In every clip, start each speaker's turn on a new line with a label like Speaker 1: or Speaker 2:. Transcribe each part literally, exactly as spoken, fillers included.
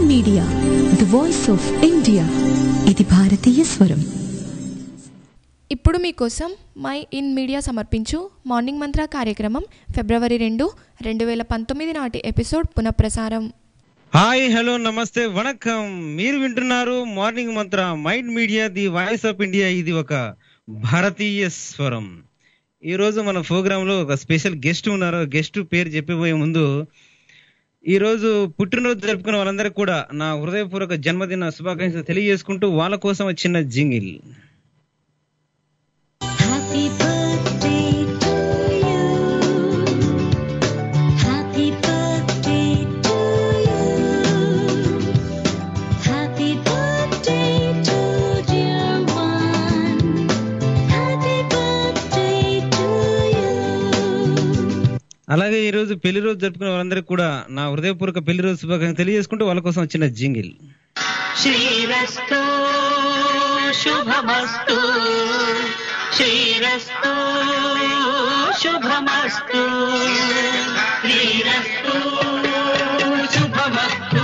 Speaker 1: Media, the voice of India. ఇది భారతీయ స్వరం.
Speaker 2: ఇప్పుడు మీకోసం మై ఇన్ మీడియా సమర్పించు మార్నింగ్ మంత్ర కార్యక్రమం ఫిబ్రవరి రెండు రెండు వేల పంతొమ్మిది నాటి ఎపిసోడ్ పునఃప్రసారం.
Speaker 3: హాయ్, హలో, నమస్తే, వణకం. మీరు వింటున్నారు morning Mantra mind media, the voice of India. ఇది ఒక భారతీయ స్వరం. ఈ రోజు మన ప్రోగ్రామ్ లో ఒక స్పెషల్ గెస్ట్ ఉన్నారు. గెస్ట్ పేరు చెప్పబోయే ముందు, ఈ రోజు పుట్టినరోజు జరుపుకున్న వాళ్ళందరికీ కూడా నా హృదయపూర్వక జన్మదిన శుభాకాంక్షలు తెలియజేసుకుంటూ వాళ్ళ కోసం ఒక చిన్న జింగిల్. అలాగే ఈ రోజు పెళ్లి రోజు జరుపుకునే వాళ్ళందరికీ కూడా నా హృదయపూర్వక పెళ్లి రోజు శుభాకాంక్షలు తెలియజేసుకుంటూ వాళ్ళ కోసం చిన్న జింగిల్.
Speaker 4: శ్రీరస్తు శుభమస్తు, శ్రీరస్తు శుభమస్తు, శ్రీరస్తు శుభమస్తు,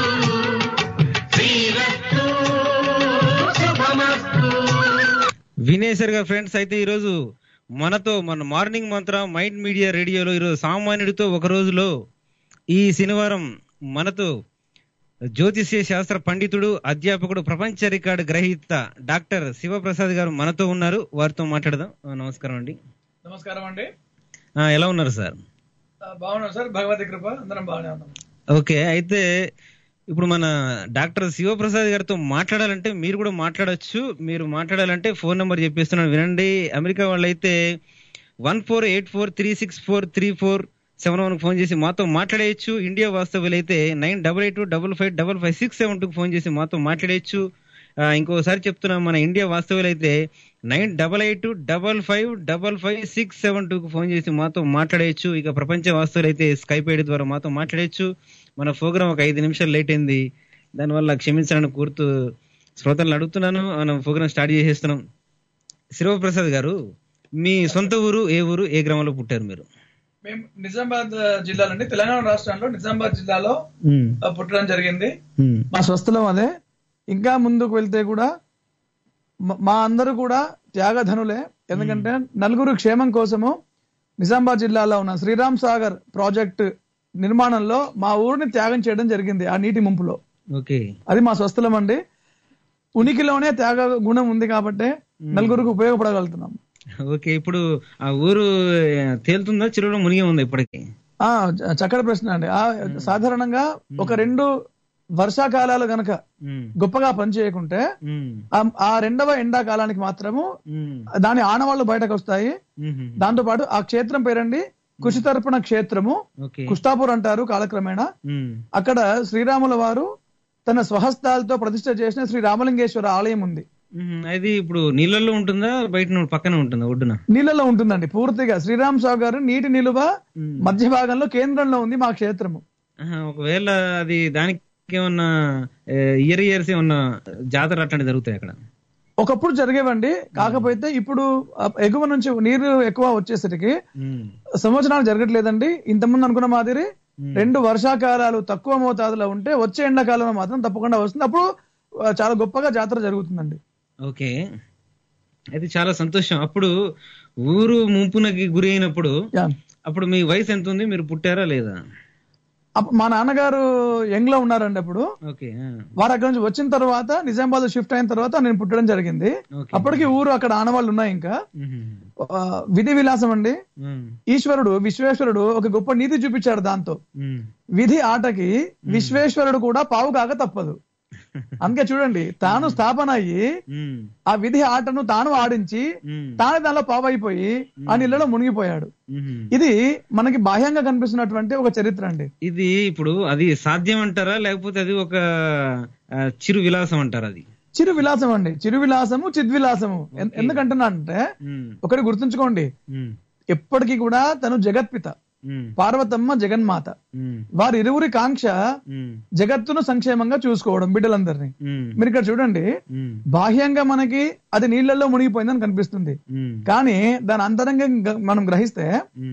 Speaker 4: శ్రీరస్తు శుభమస్తు.
Speaker 3: వినేశారుగా ఫ్రెండ్స్. అయితే ఈరోజు మనతో మన మార్నింగ్ మంత్ర మైండ్ మీడియా రేడియోలో ఈరోజు సామాన్యుడితో ఒక రోజులో ఈ శనివారం మనతో జ్యోతిష్య శాస్త్ర పండితుడు, అధ్యాపకుడు, ప్రపంచ రికార్డు గ్రహీత డాక్టర్ శివప్రసాద్ గారు మనతో ఉన్నారు. వారితో మాట్లాడదాం. నమస్కారం అండి.
Speaker 5: నమస్కారం అండి.
Speaker 3: ఎలా ఉన్నారు సార్?
Speaker 5: బాగున్నాం సార్, భగవతి కృప, అందరం బాగానే ఉన్నాం.
Speaker 3: ఓకే. అయితే ఇప్పుడు మన డాక్టర్ శివప్రసాద్ గారితో మాట్లాడాలంటే మీరు కూడా మాట్లాడచ్చు. మీరు మాట్లాడాలంటే ఫోన్ నెంబర్ చెప్పేస్తున్నాను, వినండి. అమెరికా వాళ్ళైతే one four eight four three six four three four seven one phone చేసి మాతో మాట్లాడేయచ్చు. ఇండియా వాస్తవ్యులు అయితే nine double eight double five double five six seven two phone చేసి మాతో మాట్లాడేయచ్చు. ఇంకోసారి చెప్తున్నాం, మన ఇండియా వాస్తవ్యులు అయితే nine double eight double five double five six seven టూకి ఫోన్ చేసి మాతో మాట్లాడేయచ్చు. ఇక ప్రపంచ వాస్తవ్యులు అయితే స్కైప్ ఐడి ద్వారా మాతో మాట్లాడేయచ్చు. మన ప్రోగ్రామ్ ఒక ఐదు నిమిషాలు లేట్ అయింది, దానివల్ల క్షమించాలని కోరుతూ శ్రోతలను అడుగుతున్నాను. మనం ప్రోగ్రామ్ స్టార్ట్ చేసేస్తున్నాం. శివప్రసాద్ గారు, మీ సొంత ఊరు ఏ ఊరు, ఏ గ్రామంలో పుట్టారు మీరు?
Speaker 5: మేము నిజామాబాద్ జిల్లాలో, తెలంగాణ రాష్ట్రంలో నిజామాబాద్ జిల్లాలో పుట్టడం జరిగింది. మా స్వస్థలం అదే. ఇంకా ముందుకు వెళ్తే కూడా మా అందరూ కూడా త్యాగధనులే. ఎందుకంటే నలుగురు క్షేమం కోసము నిజామాబాద్ జిల్లాలో ఉన్న శ్రీరామ్ సాగర్ ప్రాజెక్ట్ నిర్మాణంలో మా ఊరిని త్యాగం చేయడం జరిగింది. ఆ నీటి ముంపులో అది మా స్వస్థలం అండి. ఉనికిలోనే త్యాగ గుణం ఉంది కాబట్టి నలుగురికి ఉపయోగపడగలుగుతున్నాం.
Speaker 3: ఓకే. ఇప్పుడు ఆ ఊరు తేలుతుందా, చెరువులో మునిగి ఉందా ఇప్పటికి?
Speaker 5: ఆ చక్కటి ప్రశ్న అండి. ఆ సాధారణంగా ఒక రెండు వర్షాకాలాలు గనక గొప్పగా పనిచేయకుంటే ఆ రెండవ ఎండాకాలానికి మాత్రము దాని ఆనవాళ్లు బయటకు వస్తాయి. దాంతో పాటు ఆ క్షేత్రం పేరండి కుశితర్పణ క్షేత్రము, కుష్టాపూర్ అంటారు కాలక్రమేణా. అక్కడ శ్రీరాముల వారు తన స్వహస్తాలతో ప్రతిష్ఠ చేసిన శ్రీ రామలింగేశ్వర ఆలయం ఉంది.
Speaker 3: అది ఇప్పుడు నీళ్ళల్లో ఉంటుందా, బయట పక్కన ఉంటుందా, ఒడ్డున?
Speaker 5: నీళ్ళలో ఉంటుందండి పూర్తిగా. శ్రీరామ్ సాగర్ నీటి నిలువ మధ్య భాగంలో కేంద్రంలో ఉంది మా క్షేత్రము.
Speaker 3: ఒకవేళ అది దానికి ఏమన్నా ఇయర్ ఇయర్స్ ఏమన్నా జాతర అట్లాంటి జరుగుతాయి అక్కడ?
Speaker 5: ఒకప్పుడు జరిగేవండి. కాకపోతే ఇప్పుడు ఎగువ నుంచి నీరు ఎక్కువ వచ్చేసరికి సంవత్సరాలు జరగట్లేదండి. ఇంతకుముందు అనుకున్న మాదిరి రెండు వర్షాకాలాలు తక్కువ మోతాదులో ఉంటే వచ్చే ఎండాకాలంలో మాత్రం తప్పకుండా వస్తుంది. అప్పుడు చాలా గొప్పగా జాతర జరుగుతుందండి.
Speaker 3: ఓకే. అయితే చాలా సంతోషం. అప్పుడు ఊరు ముంపునకి గురి అయినప్పుడు అప్పుడు మీ వయసు ఎంత ఉంది, మీరు పుట్టారా లేదా?
Speaker 5: మా నాన్నగారు యంగ్ లో ఉన్నారండి అప్పుడు. వారు అక్కడ నుంచి వచ్చిన తర్వాత నిజామాబాద్ షిఫ్ట్ అయిన తర్వాత నేను పుట్టడం జరిగింది. అప్పటికి ఊరు అక్కడ ఆనవాళ్ళు ఉన్నాయి. ఇంకా విధి విలాసం అండి. ఈశ్వరుడు విశ్వేశ్వరుడు ఒక గొప్ప నీతి చూపించాడు. దాంతో విధి ఆటకి విశ్వేశ్వరుడు కూడా పావు కాక తప్పదు. అందుకే చూడండి, తాను స్థాపన అయ్యి ఆ విధి ఆటను తాను ఆడించి తాను దానిలో పావైపోయి ఆ నీళ్ళలో మునిగిపోయాడు. ఇది మనకి బాహ్యంగా కనిపిస్తున్నటువంటి ఒక చరిత్ర అండి.
Speaker 3: ఇది ఇప్పుడు అది సాధ్యం అంటారా, లేకపోతే అది ఒక చిరు విలాసం అంటారా? అది
Speaker 5: చిరు విలాసం అండి. చిరు విలాసము చిద్విలాసము. ఎందుకంటున్నా అంటే ఒకటి గుర్తుంచుకోండి, ఎప్పటికీ కూడా తను జగత్పిత, పార్వతమ్మ జగన్మాత. వారి ఇరువురి కాంక్ష జగత్తును సంక్షేమంగా చూసుకోవడం, బిడ్డలందరినీ. మీరు ఇక్కడ చూడండి, బాహ్యంగా మనకి అది నీళ్లలో మునిగిపోయిందని కనిపిస్తుంది. కానీ దాని అంతరంగా మనం గ్రహిస్తే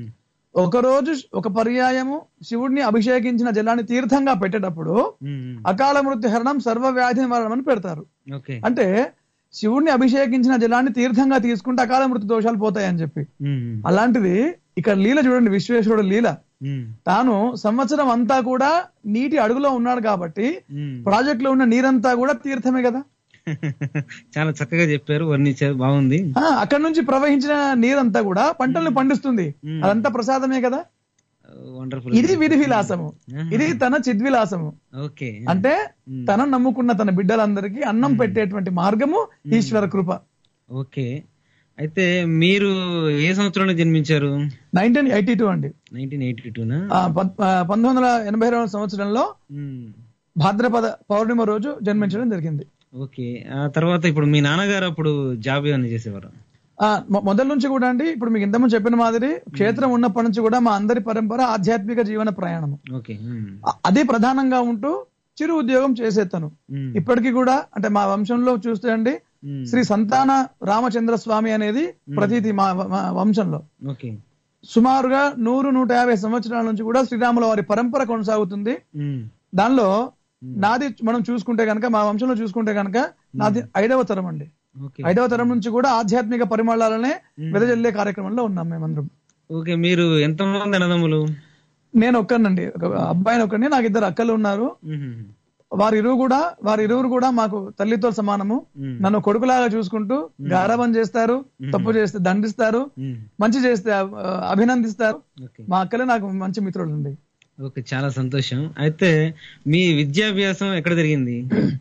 Speaker 5: ఒక రోజు ఒక పర్యాయము శివుడిని అభిషేకించిన జలాన్ని తీర్థంగా పెట్టేటప్పుడు అకాల మృత్యు హరణం సర్వ వ్యాధి నివారణం అని పెడతారు. అంటే శివుడిని అభిషేకించిన జలాన్ని తీర్థంగా తీసుకుంటే అకాల మృత్యు దోషాలు పోతాయని చెప్పి. అలాంటిది ఇక్కడ లీల చూడండి, విశ్వేశ్వరుడు లీల. తాను సంవత్సరం అంతా కూడా నీటి అడుగులో ఉన్నాడు కాబట్టి ప్రాజెక్ట్ లో ఉన్న నీరంతా కూడా తీర్థమే కదా.
Speaker 3: చాలా చక్కగా చెప్పారు, వర్ణించారు, బాగుంది.
Speaker 5: అక్కడ నుంచి ప్రవహించిన నీరంతా కూడా పంటలను పండిస్తుంది, అదంతా ప్రసాదమే కదా. ఇది విధి విలాసము, ఇది తన చిద్విలాసము. అంటే తన నమ్ముకున్న తన బిడ్డలందరికీ అన్నం పెట్టేటువంటి మార్గము ఈశ్వర కృప.
Speaker 3: ఓకే, అయితే మీరు ఏ సంవత్సరంలో జన్మించారు?
Speaker 5: నైన్టీన్ ఎయిటీ టూ అండి.
Speaker 3: నైన్టీన్ ఎయిటీ టూ
Speaker 5: పంతొమ్మిది వందల ఎనభై రెండు సంవత్సరంలో భాద్రపద పౌర్ణిమ రోజు జన్మించడం జరిగింది.
Speaker 3: ఓకే, ఆ తర్వాత ఇప్పుడు మీ నాన్నగారు అప్పుడు జాబ్ ఏమైనా చేసేవారు?
Speaker 5: మొదటి నుంచి కూడా అండి, ఇప్పుడు మీకు ఇంతకుముందు చెప్పిన మాదిరి క్షేత్రం ఉన్నప్పటి నుంచి కూడా మా అందరి పరంపర ఆధ్యాత్మిక జీవన ప్రయాణం. అదే ప్రధానంగా ఉంటూ చిరు ఉద్యోగం చేసేస్తాను ఇప్పటికీ కూడా. అంటే మా వంశంలో చూస్తే అండి శ్రీ సంతాన రామచంద్ర స్వామి అనేది ప్రతీతి మా వంశంలో. సుమారుగా నూరు నూట యాభై సంవత్సరాల నుంచి కూడా శ్రీరాముల వారి పరంపర కొనసాగుతుంది. దానిలో నాది మనం చూసుకుంటే కనుక, మా వంశంలో చూసుకుంటే కనుక నాది ఐదవ తరం అండి. ఐదవ తరం నుంచి కూడా ఆధ్యాత్మిక పరిమళాలనే వెదజల్లే కార్యక్రమంలో ఉన్నాం మేమందరం.
Speaker 3: ఓకే, మీరు ఎంతమంది అన్నదమ్ములు?
Speaker 5: నేను ఒక్కనండి, ఒక అబ్బాయిని ఒక్కడిని, నాకు ఇద్దరు అక్కలు ఉన్నారు. వారి ఇరువు కూడా వారి ఇరువురు కూడా మాకు తల్లితో సమానము. నన్ను కొడుకులాగా చూసుకుంటూ గారాబం చేస్తారు, తప్పు చేస్తే దండిస్తారు, మంచి చేస్తే అభినందిస్తారు. మా అక్కలే నాకు మంచి మిత్రులు అండి.
Speaker 3: ఓకే, చాలా సంతోషం. అయితే మీ విద్యాభ్యాసం ఎక్కడ జరిగింది?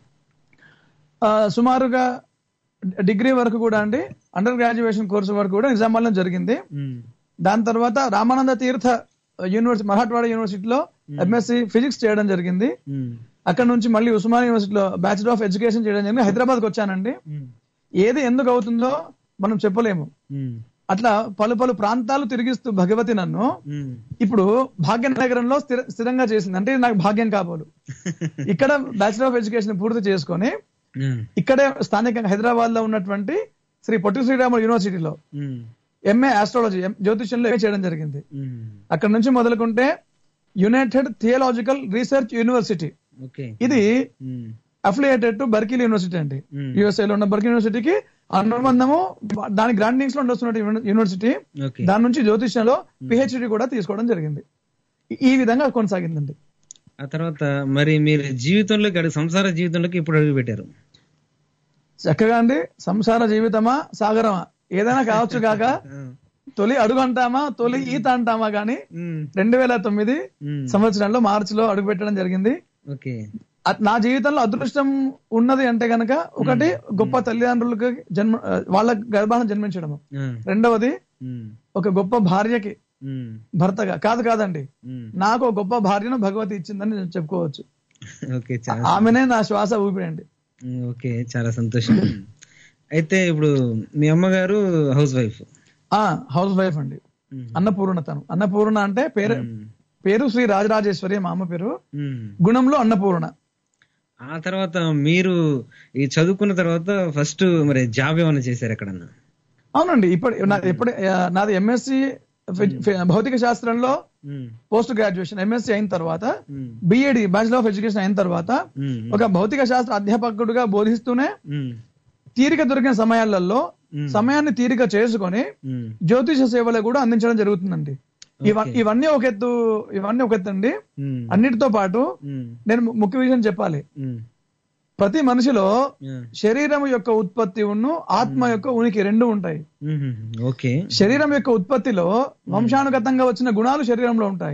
Speaker 5: సుమారుగా డిగ్రీ వరకు కూడా అండి, అండర్ గ్రాడ్యుయేషన్ కోర్సు వరకు కూడా నిజామాబాద్లో జరిగింది. దాని తర్వాత రామానంద తీర్థ యూనివర్సిటీ, మరాఠవాడ యూనివర్సిటీలో ఎంఎస్సి ఫిజిక్స్ చేయడం జరిగింది. అక్కడ నుంచి మళ్ళీ ఉస్మానియా యూనివర్సిటీలో బ్యాచిలర్ ఆఫ్ ఎడ్యుకేషన్ చేయడం జరిగింది. హైదరాబాద్కి వచ్చానండి. ఏది ఎందుకు అవుతుందో మనం చెప్పలేము. అట్లా పలు పలు ప్రాంతాలు తిరిగిస్తూ భగవతి నన్ను ఇప్పుడు భాగ్యనగరంలో స్థిర స్థిరంగా చేసింది. అంటే నాకు భాగ్యం కాబోలు. ఇక్కడ బ్యాచిలర్ ఆఫ్ ఎడ్యుకేషన్ పూర్తి చేసుకొని ఇక్కడే స్థానికంగా హైదరాబాద్ లో ఉన్నటువంటి శ్రీ పొట్టి శ్రీరాములు యూనివర్సిటీలో ఎంఏ ఆస్ట్రాలజీ జ్యోతిష్యంలో చేయడం జరిగింది. అక్కడ నుంచి మొదలుకుంటే యునైటెడ్ థియలాజికల్ రీసెర్చ్ యూనివర్సిటీ, ఇది అఫిలియేటెడ్ టు బర్కిల్ యూనివర్సిటీ అండి. యుఎస్ఏ లో ఉన్న బర్కిల్ యూనివర్సిటీకి అనుబంధము, దాని గ్రాండింగ్స్ లో వస్తున్న యూనివర్సిటీ. దాని నుంచి జ్యోతిష్యంలో పిహెచ్డి కూడా తీసుకోవడం జరిగింది. ఈ విధంగా కొనసాగిందండి.
Speaker 3: ఆ తర్వాత మరి మీరు జీవితంలోకి, సంసార జీవితంలోకి ఇప్పుడు అడుగు పెట్టారు.
Speaker 5: చక్కగా అండి, సంసార జీవితమా సాగరమా ఏదైనా కావచ్చు కాక, తొలి అడుగు అంటామా తొలి ఈత అంటామా గాని రెండు వేల తొమ్మిది సంవత్సరంలో మార్చిలో అడుగు పెట్టడం జరిగింది. నా జీవితంలో అదృష్టం ఉన్నది అంటే గనక ఒకటి గొప్ప తల్లిదండ్రులకి జన్మ, వాళ్ళ గర్భాన్ని జన్మించడము. రెండవది ఒక గొప్ప భార్యకి భర్తగా కాదు కాదండి నాకు ఒక గొప్ప భార్యను భగవతి ఇచ్చిందని నేను చెప్పుకోవచ్చు. ఆమెనే నా శ్వాస ఊపిరండి.
Speaker 3: ఓకే, చాలా సంతోషం. అయితే ఇప్పుడు మీ అమ్మగారు హౌస్ వైఫ్?
Speaker 5: ఆ హౌస్ వైఫ్ అండి. అన్నపూర్ణ. తను అన్నపూర్ణ అంటే పేరు పేరు శ్రీ రాజరాజేశ్వరి మా అమ్మ పేరు, గుణంలో అన్నపూర్ణ.
Speaker 3: ఆ తర్వాత మీరు ఈ చదువుకున్న తర్వాత ఫస్ట్ మరి జాబ్ ఏమైనా చేశారు ఎక్కడన్నా?
Speaker 5: అవునండి, ఇప్పుడు నాది ఎప్పుడు నాది ఎంఎస్సి భౌతిక శాస్త్రంలో పోస్ట్ గ్రాడ్యుయేషన్ ఎంఎస్సి అయిన తర్వాత బిఏడి బ్యాచిలర్ ఆఫ్ ఎడ్యుకేషన్ అయిన తర్వాత ఒక భౌతిక శాస్త్ర అధ్యాపకుడుగా బోధిస్తూనే తీరిక దొరికిన సమయాలలో సమయాన్ని తీరిక చేసుకొని జ్యోతిష సేవలు కూడా అందించడం జరుగుతుందండి. ఇవన్నీ ఒక ఎత్తు ఇవన్నీ ఒక ఎత్తు అండి. అన్నిటితో పాటు నేను ముఖ్య విషయం చెప్పాలి. ప్రతి మనిషిలో శరీరం యొక్క ఉత్పత్తి ఉన్ను ఆత్మ యొక్క ఉనికి రెండు ఉంటాయి. శరీరం యొక్క ఉత్పత్తిలో వంశానుగతంగా వచ్చిన గుణాలు శరీరంలో ఉంటాయి.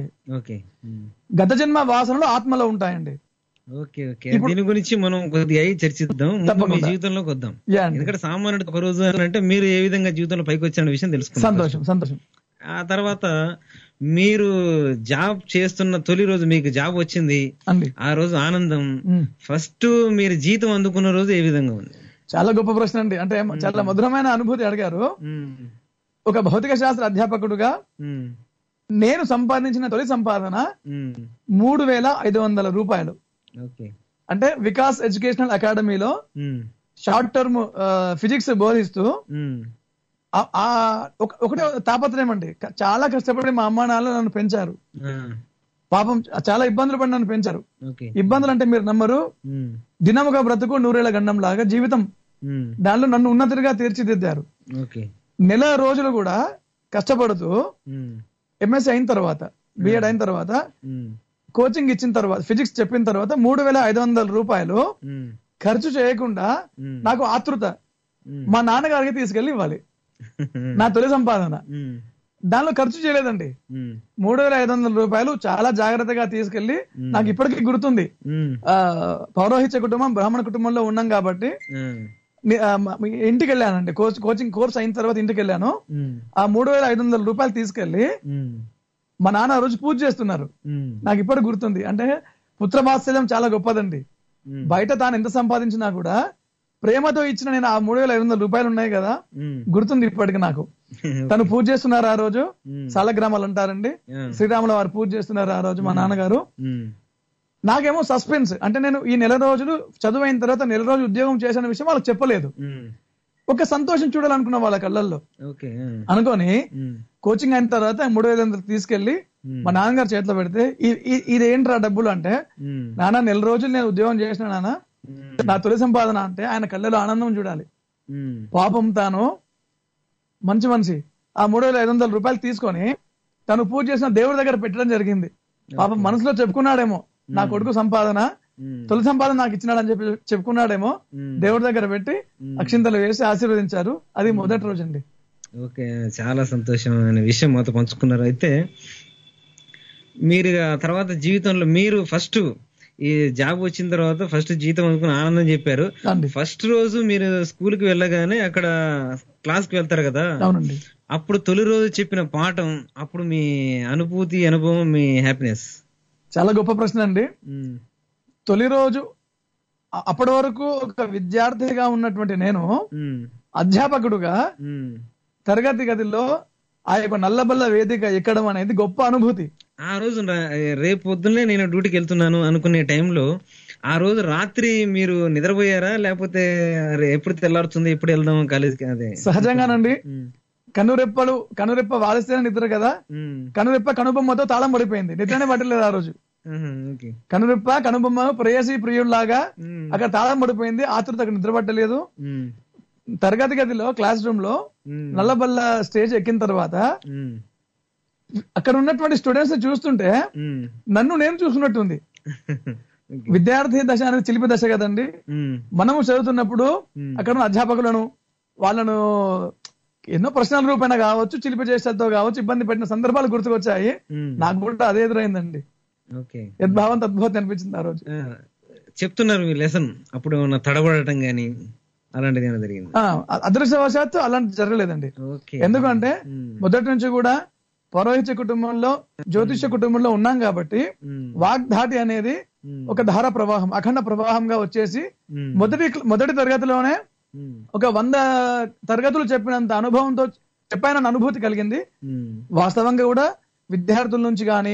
Speaker 5: గత జన్మ వాసనలు ఆత్మలో ఉంటాయండి.
Speaker 3: ఓకే ఓకే దీని గురించి మనం కొద్దిగా చర్చిద్దాం. మీ జీవితంలోకి వద్దాం. ఎందుకంటే సామాన్యుడు ఒక రోజు అంటే మీరు ఏ విధంగా జీవితంలో పైకి వచ్చిన విషయం తెలుసుకుంటాం.
Speaker 5: సంతోషం సంతోషం.
Speaker 3: ఆ తర్వాత మీరు జాబ్ చేస్తున్న తొలి రోజు మీకు జాబ్ వచ్చింది, ఆ రోజు ఆనందం, ఫస్ట్ మీరు జీతం అందుకున్న రోజు ఏ విధంగా ఉంది?
Speaker 5: చాలా గొప్ప ప్రశ్న అండి. అంటే చాలా మధురమైన అనుభూతి అడిగారు. ఒక భౌతిక శాస్త్ర అధ్యాపకుడుగా నేను సంపాదించిన తొలి సంపాదన మూడు వేల ఐదు వందల రూపాయలు. అంటే వికాస్ ఎడ్యుకేషనల్ అకాడమీలో షార్ట్ టర్మ్ ఫిజిక్స్ బోధిస్తూ ఒకటే తాపత్రయం అండి, చాలా కష్టపడి మా అమ్మా నాన్న నన్ను పెంచారు. పాపం చాలా ఇబ్బందులు పడి నన్ను పెంచారు. ఇబ్బందులు అంటే మీరు నమ్మరు, దినముగా బ్రతుకు నూరేళ్ల గండం లాగా జీవితం, దానిలో నన్ను ఉన్నతిగా తీర్చిదిద్దారు. నెల రోజులు కూడా కష్టపడుతూ ఎంఎస్సీ అయిన తర్వాత, బిఎడ్ అయిన తర్వాత, కోచింగ్ ఇచ్చిన తర్వాత, ఫిజిక్స్ చెప్పిన తర్వాత మూడు వేల ఐదు వందల రూపాయలు ఖర్చు చేయకుండా నాకు ఆతృత మా నాన్నగారికి తీసుకెళ్లి ఇవ్వాలి. నా తొలి సంపాదన, దానిలో ఖర్చు చేయలేదండి. మూడు వేల ఐదు వందల రూపాయలు చాలా జాగ్రత్తగా తీసుకెళ్లి, నాకు ఇప్పటికీ గుర్తుంది, ఆ పౌరోహిత్య కుటుంబం బ్రాహ్మణ కుటుంబంలో ఉన్నాం కాబట్టి ఇంటికి వెళ్ళానండి. కోచింగ్ కోర్స్ అయిన తర్వాత ఇంటికి వెళ్ళాను. ఆ మూడు వేల ఐదు వందల రూపాయలు తీసుకెళ్లి మా నాన్న రోజు పూజ చేస్తున్నారు. నాకు ఇప్పటికి గుర్తుంది. అంటే పుత్రవాత్సల్యం చాలా గొప్పదండి. బయట తాను ఎంత సంపాదించినా కూడా ప్రేమతో ఇచ్చిన నేను ఆ మూడు వేల ఐదు వందల రూపాయలు ఉన్నాయి కదా, గుర్తుంది ఇప్పటికి నాకు. తను పూజ చేస్తున్నారు ఆ రోజు, సాలగ్రామాలు అంటారండి, శ్రీరాముల వారు పూజ చేస్తున్నారు ఆ రోజు మా నాన్నగారు. నాకేమో సస్పెన్స్, అంటే నేను ఈ నెల రోజులు చదువైన తర్వాత నెల రోజులు ఉద్యోగం చేసిన విషయం వాళ్ళకి చెప్పలేదు. ఒక సంతోషం చూడాలనుకున్న వాళ్ళ కళ్ళల్లో అనుకోని కోచింగ్ అయిన తర్వాత మూడు వేల వందలు తీసుకెళ్లి మా నాన్నగారు చేతిలో పెడితే, ఇదేంట్రా డబ్బులు అంటే, నాన్న నెల రోజులు నేను ఉద్యోగం చేసిన నాన్న, నా తొలి సంపాదన అంటే ఆయన కళ్ళలో ఆనందం చూడాలి. పాపం తాను మంచి మనిషి ఆ మూడు వేల ఐదు వందల రూపాయలు తీసుకొని తను పూజ చేసిన దేవుడి దగ్గర పెట్టడం జరిగింది. పాపం మనసులో చెప్పుకున్నాడేమో, నా కొడుకు సంపాదన తొలి సంపాదన నాకు ఇచ్చినాడని చెప్పి చెప్పుకున్నాడేమో. దేవుడి దగ్గర పెట్టి అక్షింతలు వేసి ఆశీర్వదించారు. అది మొదటి రోజు అండి.
Speaker 3: ఓకే, చాలా సంతోషమైన విషయం మాతో పంచుకున్నారు. అయితే మీరు తర్వాత జీవితంలో మీరు ఫస్ట్ ఈ జాబ్ వచ్చిన తర్వాత ఫస్ట్ జీతం అనుకుని ఆనందం చెప్పారు. ఫస్ట్ రోజు మీరు స్కూల్ కి వెళ్ళగానే అక్కడ క్లాస్ కి వెళ్తారు కదా, అప్పుడు తొలి రోజు చెప్పిన పాఠం, అప్పుడు మీ అనుభూతి, అనుభవం, మీ హ్యాపీనెస్.
Speaker 5: చాలా గొప్ప ప్రశ్న అండి. తొలి రోజు, అప్పటి వరకు ఒక విద్యార్థిగా ఉన్నటువంటి నేను అధ్యాపకుడుగా తరగతి గదిలో ఆ యొక్క నల్లబల్ల వేదిక ఎక్కడం అనేది గొప్ప అనుభూతి.
Speaker 3: ఆ రోజు రేపు పొద్దున్నే నేను డ్యూటీకి వెళ్తున్నాను అనుకునే టైంలో ఆ రోజు రాత్రి మీరు నిద్రపోయారా, లేకపోతే ఎప్పుడు తెల్లారుతుంది, ఎప్పుడు వెళ్దాం కాలేజీకి? అదే
Speaker 5: సహజంగానండి. కనురెప్పలు కనురెప్ప వాలిస్తేనే నిద్ర కదా, కనురెప్ప కనుబొమ్మతో తాళం పడిపోయింది, నిద్రనే పట్టలేదు ఆ రోజు. కనురెప్ప కనుబొమ్మ ప్రేయసి ప్రియుల్లాగా అక్కడ తాళం పడిపోయింది, ఆతృతకు నిద్ర పట్టలేదు. తరగతి గదిలో క్లాస్ రూమ్ లో నల్లబల్ల స్టేజ్ ఎక్కిన తర్వాత అక్కడ ఉన్నటువంటి స్టూడెంట్స్ చూస్తుంటే నన్ను నేను చూసుకున్నట్టుంది. విద్యార్థి దశ అనేది చిలిపి దశ కదండి. మనము చదువుతున్నప్పుడు అక్కడ ఉన్న అధ్యాపకులను వాళ్ళను ఎన్నో ప్రశ్నల రూపేణ కావచ్చు, చిలిపి చేసేతో కావచ్చు, ఇబ్బంది పెట్టిన సందర్భాలు గుర్తుకొచ్చాయి. నాకు కూడా అదే ఎదురైందండి. యద్భావం తద్భవతి అనిపించింది ఆ రోజు.
Speaker 3: చెప్తున్నారు మీ లెసన్, అప్పుడు తడబడటం గానీ అలాంటిది జరిగింది?
Speaker 5: అదృష్టవశాత్తు అలాంటి జరగలేదండి. ఎందుకంటే మొదటి నుంచి కూడా పౌరోహిత్య కుటుంబంలో, జ్యోతిష్య కుటుంబంలో ఉన్నాం కాబట్టి వాగ్ధాటి అనేది ఒక ధార ప్రవాహం, అఖండ ప్రవాహంగా వచ్చేసి మొదటి మొదటి తరగతిలోనే ఒక వంద తరగతులు చెప్పినంత అనుభవంతో చెప్పానన్న అనుభూతి కలిగింది. వాస్తవంగా కూడా విద్యార్థుల నుంచి గాని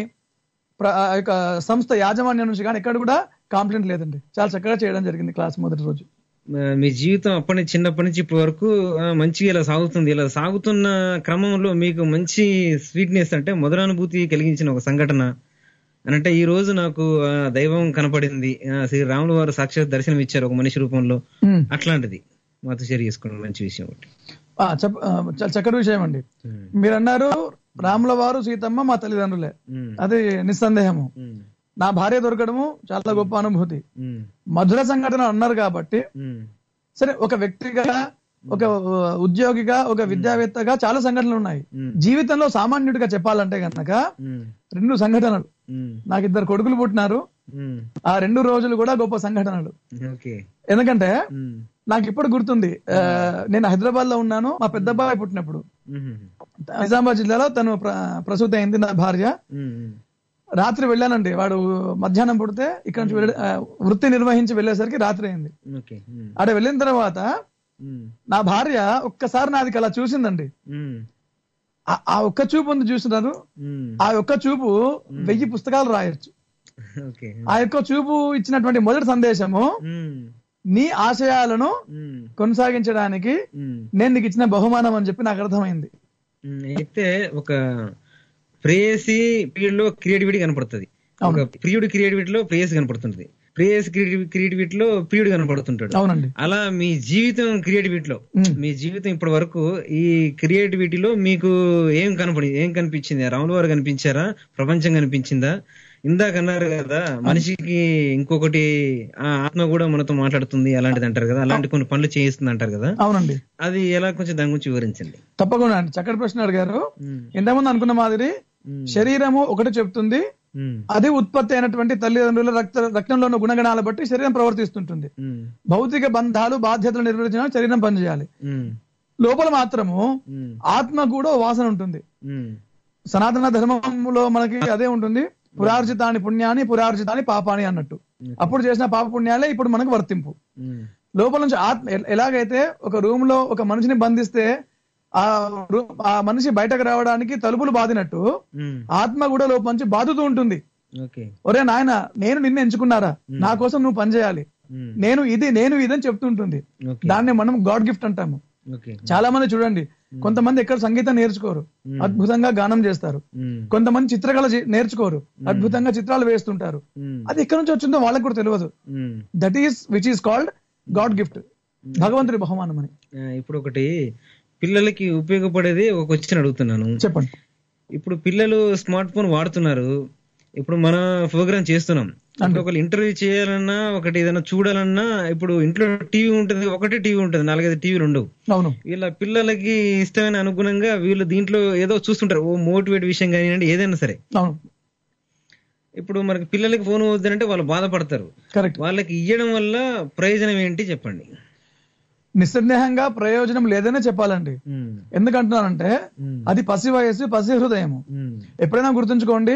Speaker 5: సంస్థ యాజమాన్యం నుంచి కానీ ఎక్కడ కూడా కాంప్లైంట్ లేదండి. చాలా చక్కగా చేయడం జరిగింది క్లాస్ మొదటి రోజు.
Speaker 3: మీ జీవితం అప్పటి నుంచి చిన్నప్పటి నుంచి ఇప్పటి వరకు మంచిగా ఇలా సాగుతుంది. ఇలా సాగుతున్న క్రమంలో మీకు మంచి స్వీట్నెస్ అంటే మొదలనుభూతి కలిగించిన ఒక సంఘటన అని అంటే, ఈ రోజు నాకు దైవం కనపడింది, శ్రీ రాములు వారు సాక్షాత్ దర్శనం ఇచ్చారు ఒక మనిషి రూపంలో, అట్లాంటిది మాతో షేర్ చేసుకోండి. మంచి విషయం ఒకటి.
Speaker 5: చాలా చక్కటి విషయం అండి. మీరు అన్నారు రాముల వారు సీతమ్మ మా తల్లిదండ్రులే, అది నిస్సందేహము. నా భార్య దొరకడము చాలా గొప్ప అనుభూతి. మధుర సంఘటన అన్నారు కాబట్టి, సరే ఒక వ్యక్తిగా, ఒక ఉద్యోగిగా, ఒక విద్యావేత్తగా చాలా సంఘటనలు ఉన్నాయి. జీవితంలో సామాన్యుడిగా చెప్పాలంటే గనక రెండు సంఘటనలు. నాకు ఇద్దరు కొడుకులు పుట్టినారు, ఆ రెండు రోజులు కూడా గొప్ప సంఘటనలు. ఎందుకంటే నాకు ఇప్పుడు గుర్తుంది, నేను హైదరాబాద్ లో ఉన్నాను, మా పెద్ద అబ్బాయి పుట్టినప్పుడు నిజామాబాద్ జిల్లాలో తను ప్రసూతి అయింది నా భార్య. రాత్రి వెళ్ళానండి, వాడు మధ్యాహ్నం పుడితే ఇక్కడ నుంచి వృత్తి నిర్వహించి వెళ్ళేసరికి రాత్రి అయింది. ఆడ వెళ్ళిన తర్వాత నా భార్య ఒక్కసారి నాది అలా చూసిందండి. ఆ ఒక్క చూపు ఉంది చూసినారు, ఆ ఒక్క చూపు వెయ్యి పుస్తకాలు రాయొచ్చు. ఆ యొక్క చూపు ఇచ్చినటువంటి మొదటి సందేశము, నీ ఆశయాలను కొనసాగించడానికి నేను నీకు ఇచ్చిన బహుమానం అని చెప్పి నాకు అర్థమైంది.
Speaker 3: అయితే ఒక ప్రేయసి పీరియడ్ లో క్రియేటివిటీ కనపడుతుంది, ఒక ప్రియుడి క్రియేటివిటీలో ప్రేయసి కనపడుతుంది, ప్రేయస్ క్రియేటివిటీలో ప్రియుడు కనపడుతుంటాడు.
Speaker 5: అవునండి.
Speaker 3: అలా మీ జీవితం క్రియేటివిటీలో, మీ జీవితం ఇప్పటి వరకు ఈ క్రియేటివిటీలో మీకు ఏం కనపడి ఏం కనిపించింది? రాములు వారు కనిపించారా? ప్రపంచం కనిపించిందా? ఇందాక అన్నారు కదా మనిషికి ఇంకొకటి ఆత్మ కూడా మనతో మాట్లాడుతుంది అలాంటిది అంటారు కదా, అలాంటి కొన్ని పనులు చేయిస్తుంది అంటారు కదా.
Speaker 5: అవునండి.
Speaker 3: అది ఎలా, కొంచెం దాని గురించి వివరించండి.
Speaker 5: తప్పకుండా అండి, చక్కటి ప్రశ్న అడిగారు. ఇంతకుముందు అనుకున్న మాదిరి శరీరము ఒకటి చెప్తుంది, అది ఉత్పత్తి అయినటువంటి తల్లిదండ్రుల రక్త రక్తంలో ఉన్న గుణగణాల బట్టి శరీరం ప్రవర్తిస్తుంటుంది. భౌతిక బంధాలు బాధ్యతలు నిర్వహించడానికి శరీరం పనిచేయాలి. లోపల మాత్రము ఆత్మ కూడా వాసన ఉంటుంది. సనాతన ధర్మంలో మనకి అదే ఉంటుంది, పురార్జితాని పుణ్యాన్ని పురార్జితాని పాపాని అన్నట్టు. అప్పుడు చేసిన పాప పుణ్యాలే ఇప్పుడు మనకు వర్తింపు. లోపల నుంచి ఆత్మ ఎలాగైతే ఒక రూమ్ లో ఒక మనిషిని బంధిస్తే ఆ ఆ మనిషి బయటకు రావడానికి తలుపులు బాదినట్టు ఆత్మ కూడా లోపల నుంచి బాదుతూ ఉంటుంది. ఒరే నాయన, నేను నిన్ను ఎంచుకున్నారా, నా కోసం నువ్వు పనిచేయాలి, నేను ఇది నేను ఇది అని చెప్తుంటుంది. దాన్ని మనం గాడ్ గిఫ్ట్ అంటాము. చాలా మంది చూడండి, కొంతమంది ఎక్కడ సంగీతం నేర్చుకోరు, అద్భుతంగా గానం చేస్తారు. కొంతమంది చిత్రకళ నేర్చుకోరు, అద్భుతంగా చిత్రాలు వేస్తుంటారు. అది ఎక్కడి నుంచి వచ్చిందో వాళ్ళకి కూడా తెలియదు. That is which is called God gift, భగవంతుడి బహుమానం అని.
Speaker 3: ఇప్పుడు ఒకటి పిల్లలకి ఉపయోగపడేది ఒక క్వశ్చన్ అడుగుతున్నాను,
Speaker 5: చెప్పండి.
Speaker 3: ఇప్పుడు పిల్లలు స్మార్ట్ ఫోన్ వాడుతున్నారు, ఇప్పుడు మన ప్రోగ్రామ్ చేస్తున్నాం, ఒకళ్ళు ఇంటర్వ్యూ చేయాలన్నా ఒకటి ఏదైనా చూడాలన్నా ఇప్పుడు ఇంట్లో టీవీ ఉంటుంది, ఒకటి టీవీ ఉంటుంది, నాలుగైదు టీవీలు ఉండవు.
Speaker 5: అవును.
Speaker 3: వీళ్ళ పిల్లలకి ఇష్టమైన అనుగుణంగా వీళ్ళు దీంట్లో ఏదో చూస్తుంటారు, ఓ మోటివేట్ విషయం కానివ్వండి ఏదైనా సరే.
Speaker 5: అవును.
Speaker 3: ఇప్పుడు మనకి పిల్లలకి ఫోన్ వద్దంటే వాళ్ళు బాధపడతారు.
Speaker 5: కరెక్ట్.
Speaker 3: వాళ్ళకి ఇవ్వడం వల్ల ప్రయోజనం ఏంటి చెప్పండి?
Speaker 5: నిస్సందేహంగా ప్రయోజనం లేదనే చెప్పాలండి. ఎందుకంటున్నానంటే అది పసి వయస్సు, పసి హృదయము. ఎప్పుడైనా గుర్తుంచుకోండి,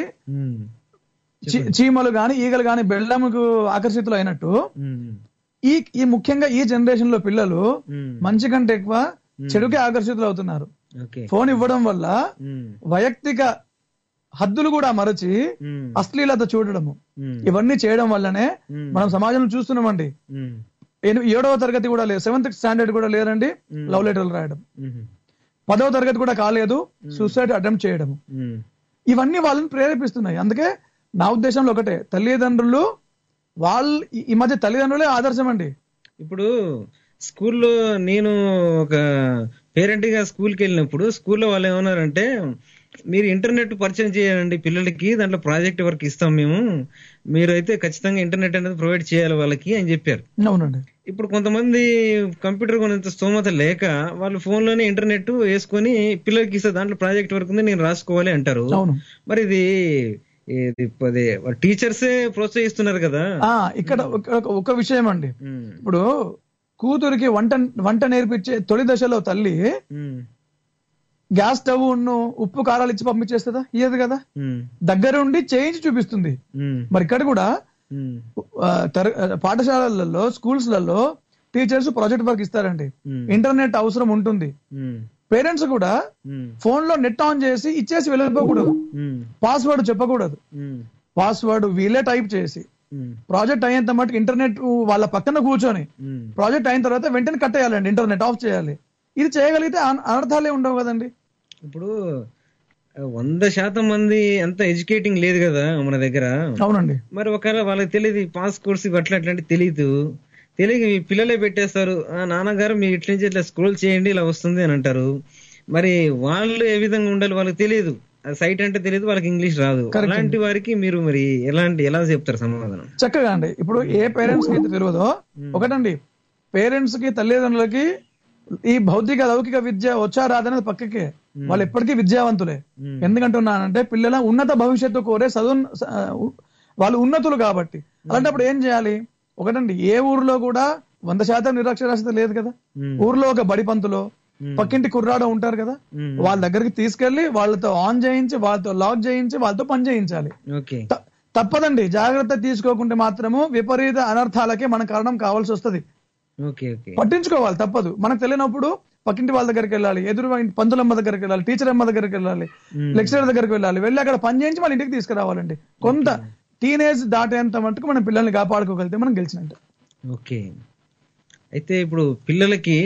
Speaker 5: చీమలు గాని ఈగలు గాని బెల్లముకు ఆకర్షితులు అయినట్టు ఈ ఈ ముఖ్యంగా ఈ జనరేషన్ లో పిల్లలు మంచి కంటే ఎక్కువ చెడుకే ఆకర్షితులు అవుతున్నారు. ఫోన్ ఇవ్వడం వల్ల వైయక్తిక హద్దులు కూడా మరచి అశ్లీలత చూడడము, ఇవన్నీ చేయడం వల్లనే మనం సమాజంలో చూస్తున్నామండి. ఏడవ తరగతి కూడా లేదు, సెవెంత్ స్టాండర్డ్ కూడా లేదండి లవ్ లెటర్లు రాయడం, పదవ తరగతి కూడా కాలేదు సూసైడ్ అటెంప్ట్ చేయడం. ఇవన్నీ వాళ్ళని ప్రేరేపిస్తున్నాయి. అందుకే నా ఉద్దేశంలో ఒకటే, తల్లిదండ్రులు వాళ్ళు ఈ మధ్య తల్లిదండ్రులే ఆదర్శం అండి.
Speaker 3: ఇప్పుడు స్కూల్లో నేను ఒక పేరెంట్ గా స్కూల్కి వెళ్ళినప్పుడు స్కూల్లో వాళ్ళు ఏమన్నారంటే, మీరు ఇంటర్నెట్ పరిచయం చేయాలండి పిల్లలకి, దాంట్లో ప్రాజెక్ట్ వర్క్ ఇస్తాం మేము, మీరు అయితే ఖచ్చితంగా ఇంటర్నెట్ అనేది ప్రొవైడ్ చేయాలి వాళ్ళకి అని చెప్పారు.
Speaker 5: అవునండి.
Speaker 3: ఇప్పుడు కొంతమంది కంప్యూటర్ కొనేంత స్తోమత లేక వాళ్ళు ఫోన్ లోనే ఇంటర్నెట్ వేసుకొని పిల్లలకి ఇస్తే దాంట్లో ప్రాజెక్ట్ వర్క్ ఉంది నేను రాసుకోవాలి అంటారు. మరి ఇది టీచర్సే ప్రోత్సహిస్తున్నారు కదా.
Speaker 5: ఇక్కడ ఒక విషయం అండి, ఇప్పుడు కూతురికి వంట వంట నేర్పించే తొలి దశలో తల్లి గ్యాస్ స్టవ్ ఉప్పు కారాలు ఇచ్చి పంపించేస్తుందా? ఇయ్యదు కదా, దగ్గరుండి చేయించి చూపిస్తుంది. మరి ఇక్కడ కూడా పాఠశాలలలో స్కూల్స్ లలో టీచర్స్ ప్రాజెక్ట్ వర్క్ ఇస్తారండి. ఇంటర్నెట్ అవసరం ఉంటుంది. పేరెంట్స్ కూడా ఫోన్ లో నెట్ ఆన్ చేసి ఇచ్చేసి వెళ్ళిపోకూడదు, పాస్వర్డ్ చెప్పకూడదు. పాస్వర్డ్ వీళ్ళే టైప్ చేసి ప్రాజెక్ట్ అయ్యేంత మటుకు ఇంటర్నెట్ వాళ్ళ పక్కన కూర్చొని ప్రాజెక్ట్ అయిన తర్వాత వెంటనే కట్టేయాలండి, ఇంటర్నెట్ ఆఫ్ చేయాలి. ఇది చేయగలిగితే అనర్థాలే ఉండవు కదండి.
Speaker 3: ఇప్పుడు వంద శాతం మంది అంత ఎడ్యుకేటింగ్ లేదు కదా మన దగ్గర.
Speaker 5: అవునండి.
Speaker 3: మరి ఒకవేళ వాళ్ళకి తెలియదు పాస్ కోర్స్ అట్లా అట్లాంటి తెలియదు, తెలియక మీ పిల్లలే పెట్టేస్తారు, నాన్నగారు మీరు ఇట్ల నుంచి ఇట్లా స్క్రోల్ చేయండి ఇలా వస్తుంది అని అంటారు. మరి వాళ్ళు ఏ విధంగా ఉండాలి వాళ్ళకి తెలియదు, సైట్ అంటే తెలియదు, వాళ్ళకి ఇంగ్లీష్ రాదు. అలాంటి వారికి మీరు మరి ఎలాంటి ఎలా చెప్తారు సమాధానం?
Speaker 5: చక్కగా అండి, ఇప్పుడు ఏ పేరెంట్స్ కి అయితే తెలియదో, ఒకటండి పేరెంట్స్ కి తల్లిదండ్రులకి ఈ భౌతిక లౌకిక విద్య వచ్చా రాదనేది పక్కకే, వాళ్ళు ఎప్పటికీ విద్యావంతులే. ఎందుకంటున్నానంటే పిల్లల ఉన్నత భవిష్యత్తు కోరే చదువు వాళ్ళు ఉన్నతులు కాబట్టి. అలాంటప్పుడు ఏం చేయాలి? ఒకటండి, ఏ ఊర్లో కూడా వంద శాతం నిరక్షరాస్యత లేదు కదా. ఊర్లో ఒక బడి పంతులో పక్కింటి కుర్రాడు ఉంటారు కదా, వాళ్ళ దగ్గరికి తీసుకెళ్లి వాళ్ళతో ఆన్ చేయించి వాళ్ళతో లాక్ చేయించి వాళ్ళతో పని చేయించాలి. తప్పదండి, జాగ్రత్త తీసుకోకుంటే మాత్రము విపరీత అనర్థాలకే మన కారణం కావాల్సి వస్తుంది. పట్టించుకోవాలి, తప్పదు. మనకు తెలియనప్పుడు పక్కింటి వాళ్ళ దగ్గరికి వెళ్ళాలి, ఎదురు పంతులమ్మ దగ్గరికి వెళ్ళాలి, టీచర్ అమ్మ దగ్గరికి వెళ్ళాలి, లెక్చరర్ దగ్గరికి వెళ్ళాలి, వెళ్ళి అక్కడ పని చేయించి వాళ్ళ ఇంటికి తీసుకురావాలండి. కొంత టీనేజ్ దాటేంత మటుకు మనం పిల్లల్ని కాపాడుకోగలిగితే మనం గెలిచినట్టు.
Speaker 3: ఓకే, అయితే ఇప్పుడు పిల్లలకి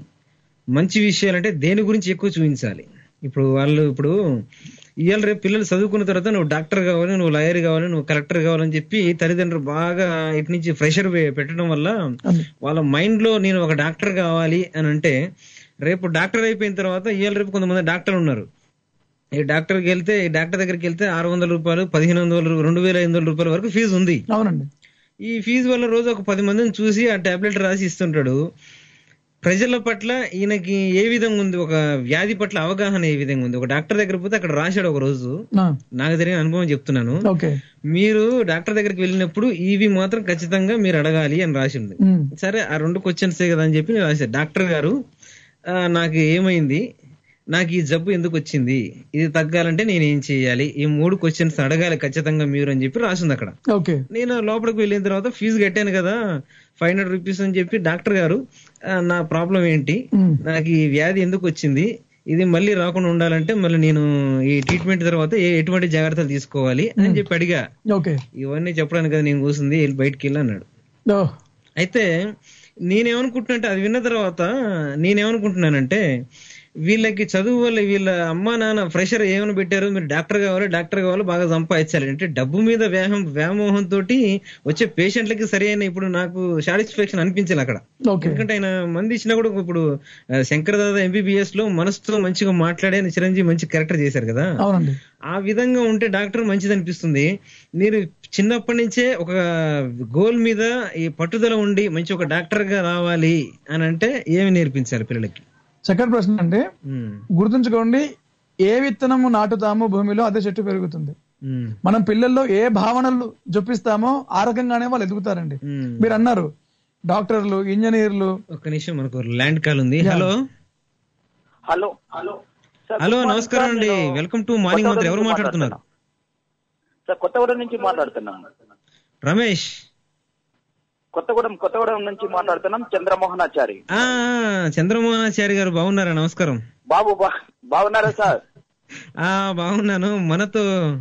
Speaker 3: మంచి విషయాలంటే దేని గురించి ఎక్కువ చూపించాలి? ఇప్పుడు వాళ్ళు ఇప్పుడు ఇవాళ రేపు పిల్లలు చదువుకున్న తర్వాత నువ్వు డాక్టర్ కావాలి, నువ్వు లాయర్ కావాలి, నువ్వు కలెక్టర్ కావాలని చెప్పి తల్లిదండ్రులు బాగా ఇటు నుంచి ప్రెషర్ పెట్టడం వల్ల వాళ్ళ మైండ్ లో నేను ఒక డాక్టర్ కావాలి అని అంటే, రేపు డాక్టర్ అయిపోయిన తర్వాత ఇవాళ రేపు కొంతమంది డాక్టర్లు ఉన్నారు. ఈ డాక్టర్కి వెళ్తే ఈ డాక్టర్ దగ్గరికి వెళ్తే ఆరు వందల రూపాయలు పదిహేను వందల రెండు వేల ఐదు వందల రూపాయల వరకు ఫీజు ఉంది.
Speaker 5: అవునండి.
Speaker 3: ఈ ఫీజు వల్ల రోజు ఒక పది మందిని చూసి ఆ టాబ్లెట్ రాసి ఇస్తుంటాడు. ప్రజల పట్ల ఈయనకి ఏ విధంగా ఉంది, ఒక వ్యాధి పట్ల అవగాహన ఏ విధంగా ఉంది? ఒక డాక్టర్ దగ్గర పోతే అక్కడ రాశాడు ఒక రోజు, నాకు జరిగిన అనుభవం చెప్తున్నాను. మీరు డాక్టర్ దగ్గరికి వెళ్ళినప్పుడు ఇవి మాత్రం ఖచ్చితంగా మీరు అడగాలి అని రాసింది. సరే ఆ రెండు క్వశ్చన్సే కదా అని చెప్పి నేను రాశాను. డాక్టర్ గారు నాకు ఏమైంది, నాకు ఈ జబ్బు ఎందుకు వచ్చింది, ఇది తగ్గాలంటే నేను ఏం చేయాలి, ఈ మూడు క్వశ్చన్స్ అడగాలి ఖచ్చితంగా మీరు అని చెప్పి రాసింది అక్కడ. నేను లోపలికి వెళ్ళిన తర్వాత ఫీజు కట్టాను కదా ఫైవ్ హండ్రెడ్ రూపీస్ అని చెప్పి, డాక్టర్ గారు నా ప్రాబ్లం ఏంటి, నాకు ఈ వ్యాధి ఎందుకు వచ్చింది, ఇది మళ్ళీ రాకుండా ఉండాలంటే మళ్ళీ నేను ఈ ట్రీట్మెంట్ తర్వాత ఎటువంటి జాగ్రత్తలు తీసుకోవాలి అని చెప్పి అడిగా. ఇవన్నీ చెప్పడానికి కదా నేను కూర్చుంది, బయటికి వెళ్ళి అన్నాడు. అయితే నేనేమనుకుంటున్నా, అది విన్న తర్వాత నేనేమనుకుంటున్నానంటే, వీళ్ళకి చదువు వల్ల వీళ్ళ అమ్మా నాన్న ప్రెషర్ ఏమైనా పెట్టారు, మీరు డాక్టర్ కావాలి డాక్టర్ కావాలి బాగా సంపాదించాలి అంటే డబ్బు మీద వ్యాహం వ్యామోహం తోటి వచ్చే పేషెంట్లకి సరి అయిన ఇప్పుడు నాకు సాటిస్ఫాక్షన్ అనిపించాలి అక్కడ. ఎందుకంటే ఆయన మంది ఇచ్చినా కూడా, ఇప్పుడు శంకర్ దాదా ఎంబీబీఎస్ లో మనసుతో మంచిగా మాట్లాడే చిరంజీవి మంచి క్యారెక్టర్ చేశారు కదా, ఆ విధంగా ఉంటే డాక్టర్ మంచిది అనిపిస్తుంది. మీరు చిన్నప్పటి నుంచే ఒక గోల్ మీద ఈ పట్టుదల ఉండి మంచి ఒక డాక్టర్ గా రావాలి అని అంటే ఏమి నేర్పించాలి పిల్లలకి?
Speaker 5: చక్కటి ప్రశ్న అండి. గుర్తుంచుకోండి, ఏ విత్తనము నాటుతామో భూమిలో అదే చెట్టు పెరుగుతుంది. మనం పిల్లల్లో ఏ భావనలు జొప్పిస్తామో ఆ రకంగానే వాళ్ళు ఎదుగుతారండి. మీరు అన్నారు డాక్టర్లు, ఇంజనీర్లు.
Speaker 3: ఒక్క నిమిషం, మనకు ల్యాండ్ కాల్ ఉంది. హలో
Speaker 6: హలో హలో
Speaker 3: హలో నమస్కారం అండి, వెల్కమ్ టు మార్నింగ్ మంత్రి. ఎవరు మాట్లాడుతున్నారు?
Speaker 6: సార్ కొత్తగూడెం నుంచి మాట్లాడుతున్నాను.
Speaker 3: రమేష్.
Speaker 6: కొత్తగూడెం కొత్తగూడెం నుంచి మాట్లాడుతున్నాం. చంద్రమోహనాచారి.
Speaker 3: చంద్రమోహనాచారి గారు బాగున్నారా? నమస్కారం.
Speaker 6: బాబు బాగున్నారా సార్?
Speaker 3: ఆ బాగున్నాను. మనతో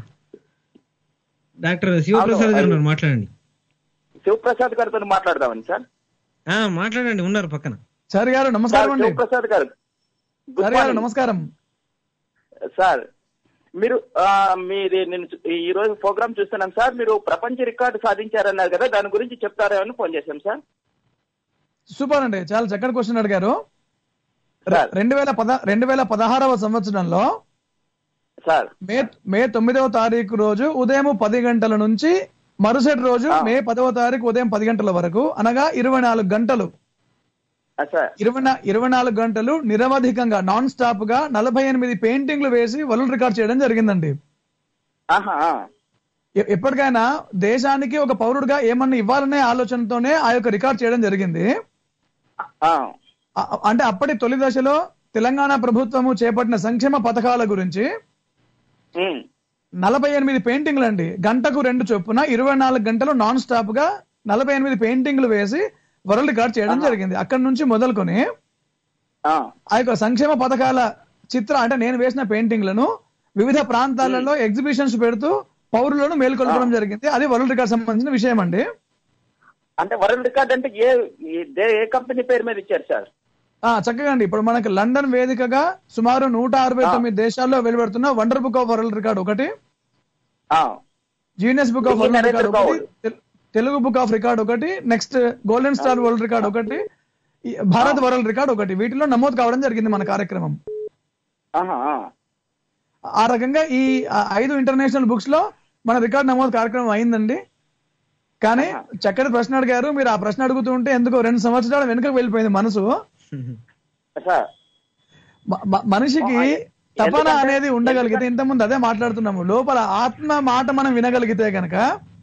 Speaker 3: డాక్టర్ శివప్రసాద్ గారు ఉన్నారు, మాట్లాడండి.
Speaker 6: శివప్రసాద్ గారితో మాట్లాడదామని సార్.
Speaker 3: మాట్లాడండి, ఉన్నారు పక్కన.
Speaker 5: సార్ గారు నమస్కారం.
Speaker 6: శివప్రసాద్ గారు
Speaker 5: నమస్కారం
Speaker 6: సార్. మీరు మీరు నేను ఈ రోజు ప్రోగ్రామ్ చూస్తున్నాం సార్. మీరు ప్రపంచ రికార్డు సాధించారన్నారు కదా, దాని గురించి చెప్తారా అని ఫోన్ చేశాం సార్.
Speaker 5: సూపర్ అండి, చాలా చక్కటి క్వశ్చన్ అడిగారు. రెండు వేల పద రెండు వేల పదహారవ సంవత్సరంలో
Speaker 6: సార్
Speaker 5: మే మే తొమ్మిదవ తారీఖు రోజు ఉదయం పది గంటల నుంచి మరుసటి రోజు మే పదవ తారీఖు ఉదయం పది గంటల వరకు, అనగా ఇరవై నాలుగు గంటలు ఇరవై ఇరవై నాలుగు గంటలు నిరవధికంగా నాన్ స్టాప్ గా నలభై ఎనిమిది పెయింటింగ్లు వేసి వరల్డ్ రికార్డ్ చేయడం జరిగిందండి. ఎప్పటికైనా దేశానికి ఒక పౌరుడిగా ఏమన్నా ఇవ్వాలనే ఆలోచనతోనే ఆ యొక్క రికార్డ్ చేయడం జరిగింది. అంటే అప్పటి తొలి దశలో తెలంగాణ ప్రభుత్వము చేపట్టిన సంక్షేమ పథకాల గురించి నలభై ఎనిమిది పెయింటింగ్లు అండి, గంటకు రెండు చొప్పున ఇరవై నాలుగు గంటలు నాన్ స్టాప్ గా నలభై ఎనిమిది పెయింటింగ్లు వేసి వరల్డ్ రికార్డ్ చేయడం జరిగింది. అక్కడి నుంచి మొదలుకొని ఆ యొక్క సంక్షేమ పథకాల చిత్ర అంటే నేను వేసిన పెయింటింగ్లను వివిధ ప్రాంతాలలో ఎగ్జిబిషన్స్ పెడుతూ పౌరులను మేల్కొల్పడం జరిగింది. అది వరల్డ్ రికార్డ్ సంబంధించిన విషయం అండి.
Speaker 6: అంటే వరల్డ్ రికార్డ్ అంటే ఏ ఏ కంపెనీ పేరు మీద ఇచ్చారు సార్?
Speaker 5: చక్కగా అండి, ఇప్పుడు మనకి లండన్ వేదికగా సుమారు నూట అరవై తొమ్మిది దేశాల్లో వెలువడుతున్న wonder book of world record ఒకటి, genius book of world record ఒకటి, తెలుగు బుక్ ఆఫ్ రికార్డ్ ఒకటి, next golden star world record ఒకటి, భారత్ వరల్డ్ రికార్డ్ ఒకటి, వీటిలో నమోదు కావడం జరిగింది మన కార్యక్రమం. ఆ రకంగా ఈ ఐదు ఇంటర్నేషనల్ బుక్స్ లో మన రికార్డ్ నమోదు కార్యక్రమం అయిందండి. కానీ చక్కటి ప్రశ్న అడిగారు మీరు. ఆ ప్రశ్న అడుగుతూ ఉంటే ఎందుకో రెండు సంవత్సరాల వెనుకకు వెళ్ళిపోయింది మనసు. మనిషికి తపన అనేది ఉండగలిగితే, ఇంతకుముందు అదే మాట్లాడుతున్నాము, లోపల ఆత్మ మాట మనం వినగలిగితే గనక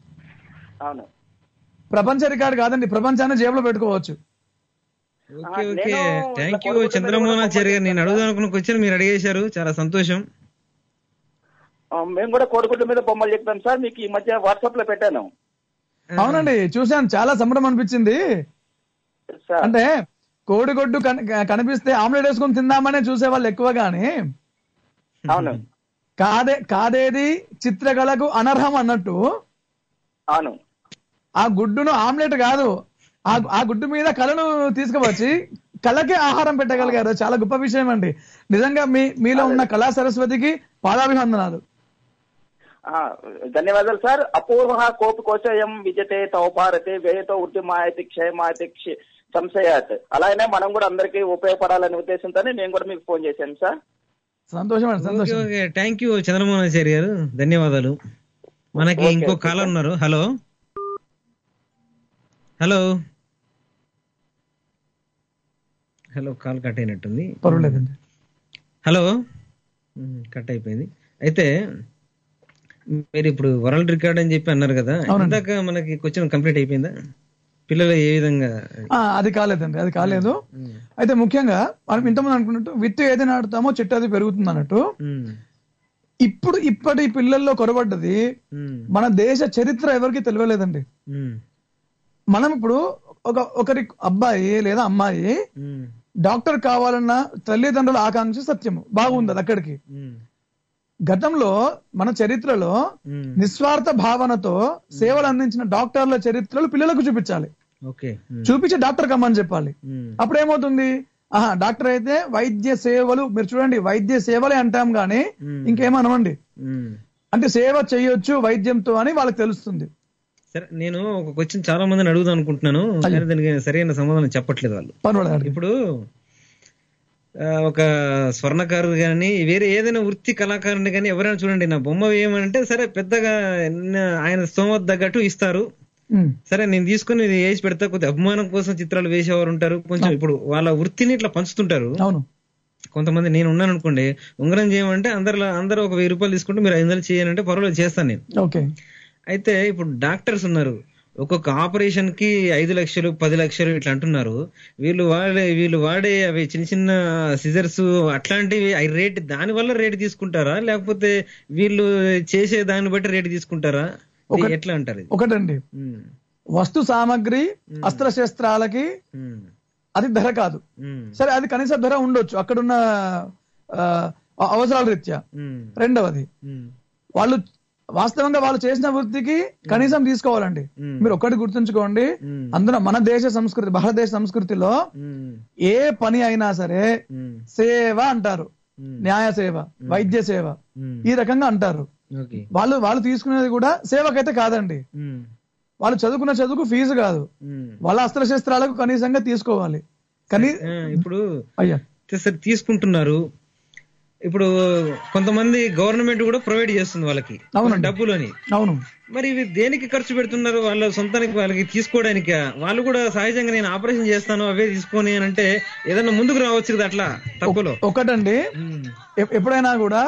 Speaker 5: ప్రపంచ రికార్డు కాదండి, ప్రపంచాన్ని జేబులో పెట్టుకోవచ్చు.
Speaker 3: Okay okay thank you Chandramohanachari గారు. నేను అడుగుదాం అనుకున్న క్వశ్చన్ మీరు అడిగేశారు, చాలా సంతోషం.
Speaker 6: మేము కూడా కోడిగుడ్డు మీద బొమ్మలు చెప్తాం సార్, మీకు ఈ మధ్య వాట్సాప్ లో పెట్టాను.
Speaker 5: అవునండి చూశాను, చాలా సంబరం అనిపించింది. అంటే కోడిగుడ్డు కనిపిస్తే ఆమ్లెట్ వేసుకొని తిందామనే చూసే వాళ్ళు ఎక్కువ గాని,
Speaker 6: అవును
Speaker 5: కాదే కాదేది చిత్రకళకు అనర్హం అన్నట్టు,
Speaker 6: అవును
Speaker 5: ఆ గుడ్డును ఆమ్లెట్ కాదు ఆ గుడ్డు మీద కళను తీసుకువచ్చి కళకే ఆహారం పెట్టగలిగారు. చాలా గొప్ప విషయం అండి. నిజంగా మీ మీలో ఉన్న కళా సరస్వతికి పాదాభివందనాలు.
Speaker 6: ధన్యవాదాలు సార్. అపూర్వ కోపకోశయం విజతే తౌపారతే వ్యయతో ఉద్యమాయతి క్షయమాయతి సంశయాత్. అలానే మనం కూడా అందరికీ ఉపయోగపడాలనే ఉద్దేశంతో నేను కూడా మీకు ఫోన్ చేశాను సార్.
Speaker 5: సంతోషం అండి, సంతోషం.
Speaker 3: థ్యాంక్ యూ చంద్రమోహనాచారి గారు, ధన్యవాదాలు. మనకి ఇంకో కాలర్ ఉన్నారు. Hello hello hello call cut అయినట్టుంది.
Speaker 5: పర్వాలేదండి.
Speaker 3: హలో కట్ అయిపోయింది. అయితే మీరు ఇప్పుడు వరల్డ్ రికార్డ్ అని చెప్పి అన్నారు కదా, ఇందాక మనకి క్వశ్చన్ కంప్లీట్ అయిపోయిందా? పిల్లలు ఏ విధంగా?
Speaker 5: అది కాలేదండి, అది కాలేదు. అయితే ముఖ్యంగా మనం ఇంతమంది అనుకున్నట్టు విత్తు ఏది నాటుతామో చెట్టు అది పెరుగుతుంది అన్నట్టు, ఇప్పుడు ఇప్పటి పిల్లల్లో కొరబడ్డది మన దేశ చరిత్ర ఎవరికి తెలియలేదండి. మనం ఇప్పుడు ఒక ఒకరి అబ్బాయి లేదా అమ్మాయి డాక్టర్ కావాలన్న తల్లిదండ్రుల ఆకాంక్ష సత్యము బాగుంది అక్కడికి. గతంలో మన చరిత్రలో నిస్వార్థ భావనతో సేవలు అందించిన డాక్టర్ల చరిత్రలు పిల్లలకు చూపించాలి. చూపించి డాక్టర్ కమ్మని చెప్పాలి. అప్పుడు ఏమవుతుంది, ఆహా డాక్టర్ అయితే వైద్య సేవలు, మీరు చూడండి వైద్య సేవలే అంటాం గానీ ఇంకేమనమండి, అంటే సేవ చేయొచ్చు వైద్యంతో అని వాళ్ళకి తెలుస్తుంది.
Speaker 3: సరే, నేను ఒక క్వశ్చన్ చాలా మందిని అడుగుదాం అనుకుంటున్నాను, దానికి సరైన సమాధానం చెప్పట్లేదు వాళ్ళు. ఇప్పుడు ఒక స్వర్ణకారుడు కానీ వేరే ఏదైనా వృత్తి కళాకారుని కానీ ఎవరైనా చూడండి, నా బొమ్మ వేయమంటే సరే పెద్దగా ఆయన స్తోమత తగ్గట్టు ఇస్తారు. సరే నేను తీసుకుని వేసి పెడతా, కొద్ది అభిమానం కోసం చిత్రాలు వేసేవారు ఉంటారు. కొంచెం ఇప్పుడు వాళ్ళ వృత్తిని ఇట్లా పంచుతుంటారు. కొంతమంది నేను ఉన్నాను అనుకోండి, ఉంగరం చేయమంటే అందరిలో అందరూ ఒక వెయ్యి రూపాయలు తీసుకుంటే మీరు ఐదు వందలు చేయాలంటే పర్వాలేదు చేస్తాను నేను. అయితే ఇప్పుడు డాక్టర్స్ ఉన్నారు, ఒక్కొక్క ఆపరేషన్ కి ఐదు లక్షలు పది లక్షలు ఇట్లా అంటున్నారు. వీళ్ళు వాడే వీళ్ళు వాడే అవి చిన్న చిన్న సిజర్స్ అట్లాంటివి రేట్ దాని వల్ల రేటు తీసుకుంటారా, లేకపోతే వీళ్ళు చేసే దాన్ని బట్టి రేటు తీసుకుంటారా, ఎట్లా అంటారు?
Speaker 5: ఒకటండి, వస్తు సామాగ్రి అస్త్రశస్త్రాలకి అది ధర కాదు. సరే అది కనీస ధర ఉండొచ్చు అక్కడున్న అవసరాల రీత్యా. రెండవది, వాళ్ళు వాస్తవంగా వాళ్ళు చేసిన వృత్తికి కనీసం తీసుకోవాలండి. మీరు ఒక్కటి గుర్తుంచుకోండి, అందులో మన దేశ సంస్కృతి, భారతదేశ సంస్కృతిలో ఏ పని అయినా సరే సేవ అంటారు, న్యాయ సేవ, వైద్య సేవ, ఈ రకంగా అంటారు. వాళ్ళు వాళ్ళు తీసుకునేది కూడా సేవకైతే కాదండి. వాళ్ళు చదువుకున్న చదువుకు ఫీజు కాదు, వాళ్ళ అస్త్రశస్త్రాలకు కనీసంగా తీసుకోవాలి. కానీ
Speaker 3: ఇప్పుడు అయ్యా తీసుకుంటున్నారు. ఇప్పుడు కొంతమంది గవర్నమెంట్ కూడా ప్రొవైడ్ చేస్తుంది వాళ్ళకి డబ్బులు అని.
Speaker 5: అవును,
Speaker 3: మరి ఇవి దేనికి ఖర్చు పెడుతున్నారు? వాళ్ళ సొంతానికి వాళ్ళకి తీసుకోవడానికి. వాళ్ళు కూడా సహజంగా నేను ఆపరేషన్ చేస్తాను అవే తీసుకొని అని అంటే ఏదన్నా ముందుకు రావచ్చు కదా అట్లా తప్పులో.
Speaker 5: ఒకటండి, ఎప్పుడైనా కూడా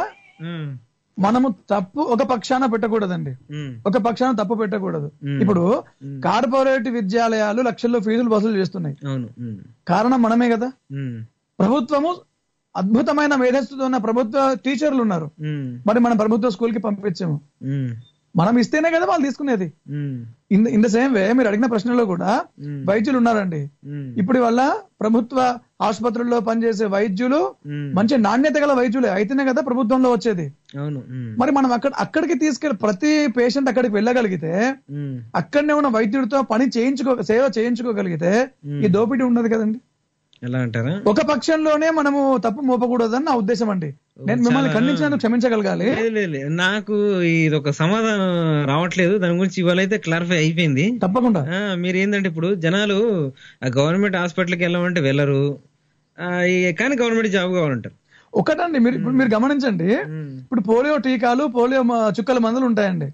Speaker 5: మనము తప్పు ఒక పక్షాన పెట్టకూడదండి, ఒక పక్షాన తప్పు పెట్టకూడదు. ఇప్పుడు కార్పొరేట్ విద్యాలయాలు లక్షల్లో ఫీజులు వసూలు చేస్తున్నాయి, కారణం మనమే కదా. ప్రభుత్వము అద్భుతమైన మేధస్సుతో ఉన్న ప్రభుత్వ టీచర్లు ఉన్నారు, మరి మనం ప్రభుత్వ స్కూల్ కి పంపించాము, మనం ఇస్తేనే కదా వాళ్ళు తీసుకునేది. In in the same way మీరు అడిగిన ప్రశ్నలో కూడా వైద్యులు ఉన్నారండి. ఇప్పుడు వల్ల ప్రభుత్వ ఆసుపత్రుల్లో పనిచేసే వైద్యులు మంచి నాణ్యత గల వైద్యులే అయితేనే కదా ప్రభుత్వంలో వచ్చేది. మరి మనం అక్కడ అక్కడికి తీసుకెళ్ళి ప్రతి పేషెంట్ అక్కడికి వెళ్ళగలిగితే, అక్కడనే ఉన్న వైద్యుడితో పని చేయించుకో సేవ చేయించుకోగలిగితే ఈ దోపిడీ ఉండదు కదండి.
Speaker 3: ఎలా అంటారా?
Speaker 5: ఒక పక్షంలోనే మనము తప్పు మోపకూడదని నా ఉద్దేశం అండి. నేను మిమ్మల్ని ఖండించినందుకు క్షమించగలగాలి.
Speaker 3: నాకు ఇది ఒక సమాధానం రావట్లేదు, దాని గురించి ఇవాళ అయితే క్లారిఫై అయిపోయింది.
Speaker 5: తప్పకుండా.
Speaker 3: మీరు ఏంటంటే ఇప్పుడు జనాలు గవర్నమెంట్ హాస్పిటల్కి వెళ్ళమంటే వెళ్ళరు, కానీ గవర్నమెంట్ జాబ్ కావాలంటారు.
Speaker 5: ఒకటండి, మీరు ఇప్పుడు మీరు గమనించండి, ఇప్పుడు పోలియో టీకాలు, పోలియో చుక్కల మందులు ఉంటాయండి.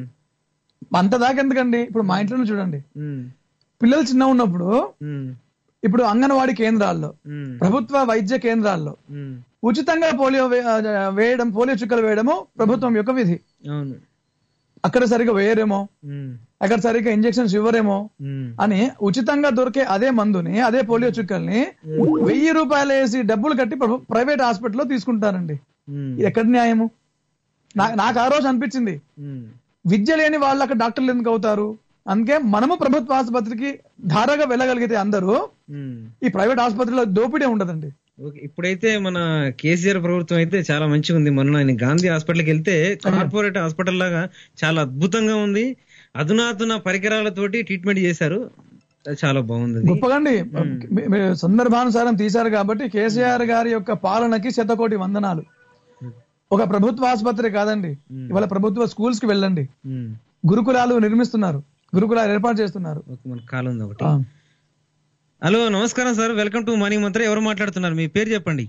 Speaker 5: అంత దాకా ఎందుకండి, ఇప్పుడు మా ఇంట్లోనే చూడండి, పిల్లలు చిన్న ఉన్నప్పుడు ఇప్పుడు అంగన్వాడీ కేంద్రాల్లో, ప్రభుత్వ వైద్య కేంద్రాల్లో ఉచితంగా పోలియో వేయడం, పోలియో చుక్కలు వేయడము ప్రభుత్వం యొక్క విధి. అక్కడ సరిగా వేయరేమో, అక్కడ సరిగ్గా ఇంజెక్షన్స్ ఇవ్వరేమో అని ఉచితంగా దొరికే అదే మందుని, అదే పోలియో చుక్కల్ని వెయ్యి రూపాయలు వేసి డబ్బులు కట్టి ప్రైవేట్ హాస్పిటల్లో తీసుకుంటారండి. ఇది ఎక్కడ న్యాయము? నాకు ఆ రోజు అనిపించింది, విద్య లేని వాళ్ళు అక్కడ డాక్టర్లు ఎందుకు అవుతారు? అందుకే మనము ప్రభుత్వ ఆసుపత్రికి ధారాగా వెళ్ళగలిగితే అందరూ ఈ ప్రైవేట్ ఆసుపత్రిలో దోపిడీ ఉండదండి.
Speaker 3: ఇప్పుడైతే మన కేసీఆర్ ప్రభుత్వం అయితే చాలా మంచిగా ఉంది. మొన్న ఆయన గాంధీ హాస్పిటల్కి వెళ్తే కార్పొరేట్ హాస్పిటల్ లాగా చాలా అద్భుతంగా ఉంది, అధునాతన పరికరాలతోటి ట్రీట్మెంట్ చేశారు. చాలా బాగుంది,
Speaker 5: గొప్పగండి. మీరు సందర్భానుసారం తీశారు కాబట్టి కేసీఆర్ గారి యొక్క పాలనకి శతకోటి వందనాలు. ఒక ప్రభుత్వ ఆసుపత్రి కాదండి, ఇవాళ ప్రభుత్వ స్కూల్స్ కి వెళ్ళండి, గురుకులాలు నిర్మిస్తున్నారు, గురుకులాలు ఏర్పాటు చేస్తున్నారు.
Speaker 3: హలో నమస్కారం సార్, వెల్కమ్ టు మార్నింగ్ మంత్ర. ఎవరు మాట్లాడుతున్నారు, మీ పేరు చెప్పండి.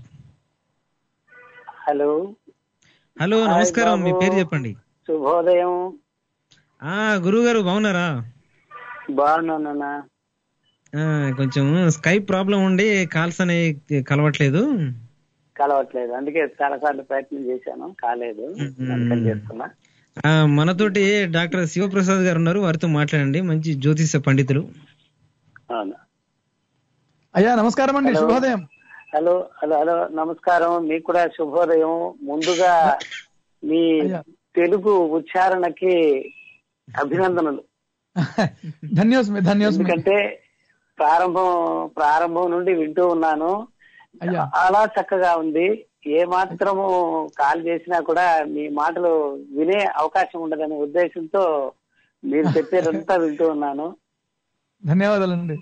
Speaker 7: హలో
Speaker 3: హలో నమస్కారం, మీ పేరు చెప్పండి.
Speaker 7: శుభోదయం.
Speaker 3: ఆ గురువు గారు బాగున్నారా?
Speaker 7: బాగున్నానన్నా.
Speaker 3: కొంచెం స్కైప్ ప్రాబ్లం ఉండి కాల్స్ అనేవి కలవట్లేదు
Speaker 7: కలవట్లేదు అందుకే చాలా సార్లు ప్రయత్నం చేశాను, కాలేదు. చేస్తున్నా.
Speaker 3: మనతోటి డాక్టర్ శివప్రసాద్ గారు ఉన్నారు, వారితో మాట్లాడండి. మంచి జ్యోతిష పండితులు.
Speaker 5: అయ్యా నమస్కారం అండి, శుభోదయం.
Speaker 7: హలో హలో హలో నమస్కారం, మీకు కూడా శుభోదయం. ముందుగా మీ తెలుగు ఉచ్చారణకి అభినందనలు.
Speaker 5: ధన్యోస్మి ధన్యోస్మి.
Speaker 7: ఎందుకంటే ప్రారంభం ప్రారంభం నుండి వింటూ ఉన్నాను, చాలా చక్కగా ఉంది. ఏ మాత్రము కాల్ చేసినా కూడా మీ మాటలు వినే అవకాశం ఉండదనే ఉద్దేశంతో మీరు చెప్పేదంతా వింటూ ఉన్నాను.
Speaker 5: ధన్యవాదాలండి.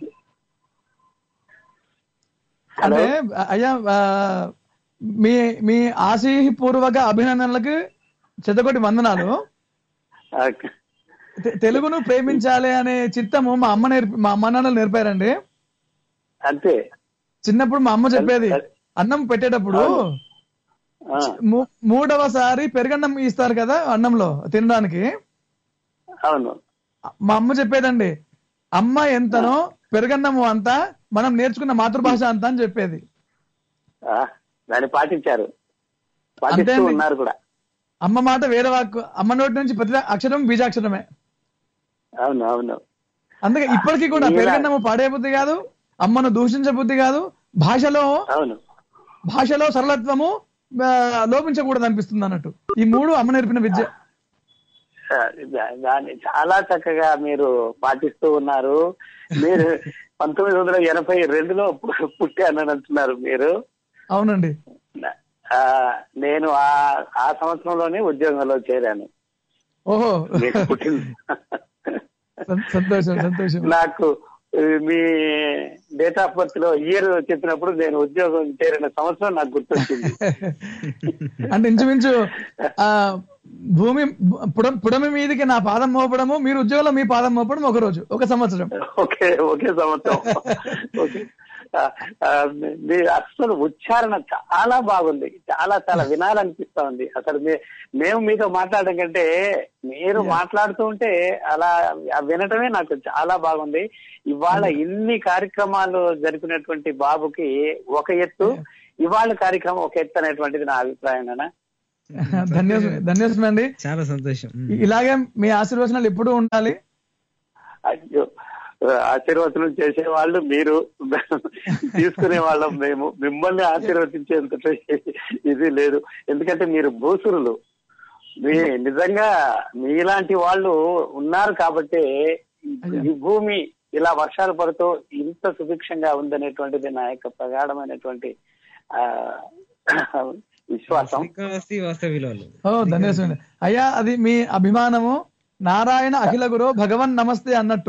Speaker 5: అంటే అయ్యా మీ మీ ఆశీపూర్వక అభినందనలకు శతకోటి వందనాలు. తెలుగును ప్రేమించాలి అనే చిత్తము మా అమ్మ నేర్పి మా అమ్మ నాన్నలు నేర్పారండి.
Speaker 7: అంతే.
Speaker 5: చిన్నప్పుడు మా అమ్మ చెప్పేది, అన్నం పెట్టేటప్పుడు మూడవసారి పెరుగన్నం ఇస్తారు కదా అన్నంలో తినడానికి.
Speaker 7: అవును.
Speaker 5: మా అమ్మ చెప్పేదండి, అమ్మ ఎంతనో పెరుగన్నము అంతా, మనం నేర్చుకున్న మాతృభాష అంతా అని చెప్పేది.
Speaker 7: దాన్ని పాటించారు, పాటిస్తూ ఉన్నారు కూడా.
Speaker 5: అమ్మ మాట వేరే వాక్కు, అమ్మ నోటి నుంచి ప్రతి అక్షరం బీజాక్షరమే.
Speaker 7: అవును అవును.
Speaker 5: అందుకే ఇప్పటికీ కూడా పెరుగన్నము పాడే బుద్ధి కాదు, అమ్మను దూషించే బుద్ధి కాదు. భాషలో భాషలో సరళత్వము లోపించకూడదు అనిపిస్తుంది అన్నట్టు. ఈ మూడు అమ్మ నేర్పిన విద్య.
Speaker 7: దాన్ని చాలా చక్కగా మీరు పాటిస్తూ ఉన్నారు. మీరు పంతొమ్మిది వందల ఎనభై రెండులో పుట్టానని అంటున్నారు మీరు.
Speaker 5: అవునండి.
Speaker 7: నేను ఆ ఆ సంవత్సరంలోనే ఉద్యోగంలో చేరాను.
Speaker 5: ఓహో,
Speaker 7: మీకు పుట్టిన
Speaker 5: సంతోషం సంతోషం.
Speaker 7: నాకు మీ డేట్ ఆఫ్ బర్త్ లో ఇయర్ చెప్పినప్పుడు నేను ఉద్యోగం చేరిన సంవత్సరం నాకు గుర్తొచ్చింది.
Speaker 5: అంటే ఇంచుమించు ఆ భూమి పుడమి మీదకి నా పాదం మోపడము, మీరు ఉద్యోగంలో మీ పాదం మోపడం ఒక రోజు, ఒక సంవత్సరం.
Speaker 7: ఓకే ఒకే సంవత్సరం. ఓకే. మీ అసలు ఉచ్చారణ చాలా బాగుంది, చాలా చాలా వినాలనిపిస్తా ఉంది. అసలు మేము మీతో మాట్లాడడం కంటే మీరు మాట్లాడుతూ ఉంటే అలా వినటమే నాకు చాలా బాగుంది. ఇవాళ ఇన్ని కార్యక్రమాలు జరిపినటువంటి బాబుకి ఒక ఎత్తు, ఇవాళ కార్యక్రమం ఒక ఎత్తు అనేటువంటిది నా అభిప్రాయం. నాన్న
Speaker 5: ధన్యవాదం ధన్యవాదం అండి, చాలా సంతోషం. ఇలాగే మీ ఆశీర్వచనాలు ఎప్పుడూ ఉండాలి.
Speaker 7: అయ్యో, ఆశీర్వచనం చేసేవాళ్ళు మీరు, తీసుకునే వాళ్ళం మేము. మిమ్మల్ని ఆశీర్వదించేంత ఇది లేదు, ఎందుకంటే మీరు భూసురులు. మీ నిజంగా మీలాంటి వాళ్ళు ఉన్నారు కాబట్టి ఈ భూమి ఇలా వర్షాలు పడుతూ ఇంత సుభిక్షంగా ఉందనేటువంటిది నా యొక్క ప్రగాఢమైనటువంటి ఆ విశ్వాసం.
Speaker 5: ధన్యవాదాలు అయ్యా. అది మీ అభిమానము. నారాయణ అఖిల గురు భగవన్ నమస్తే అన్నట్టు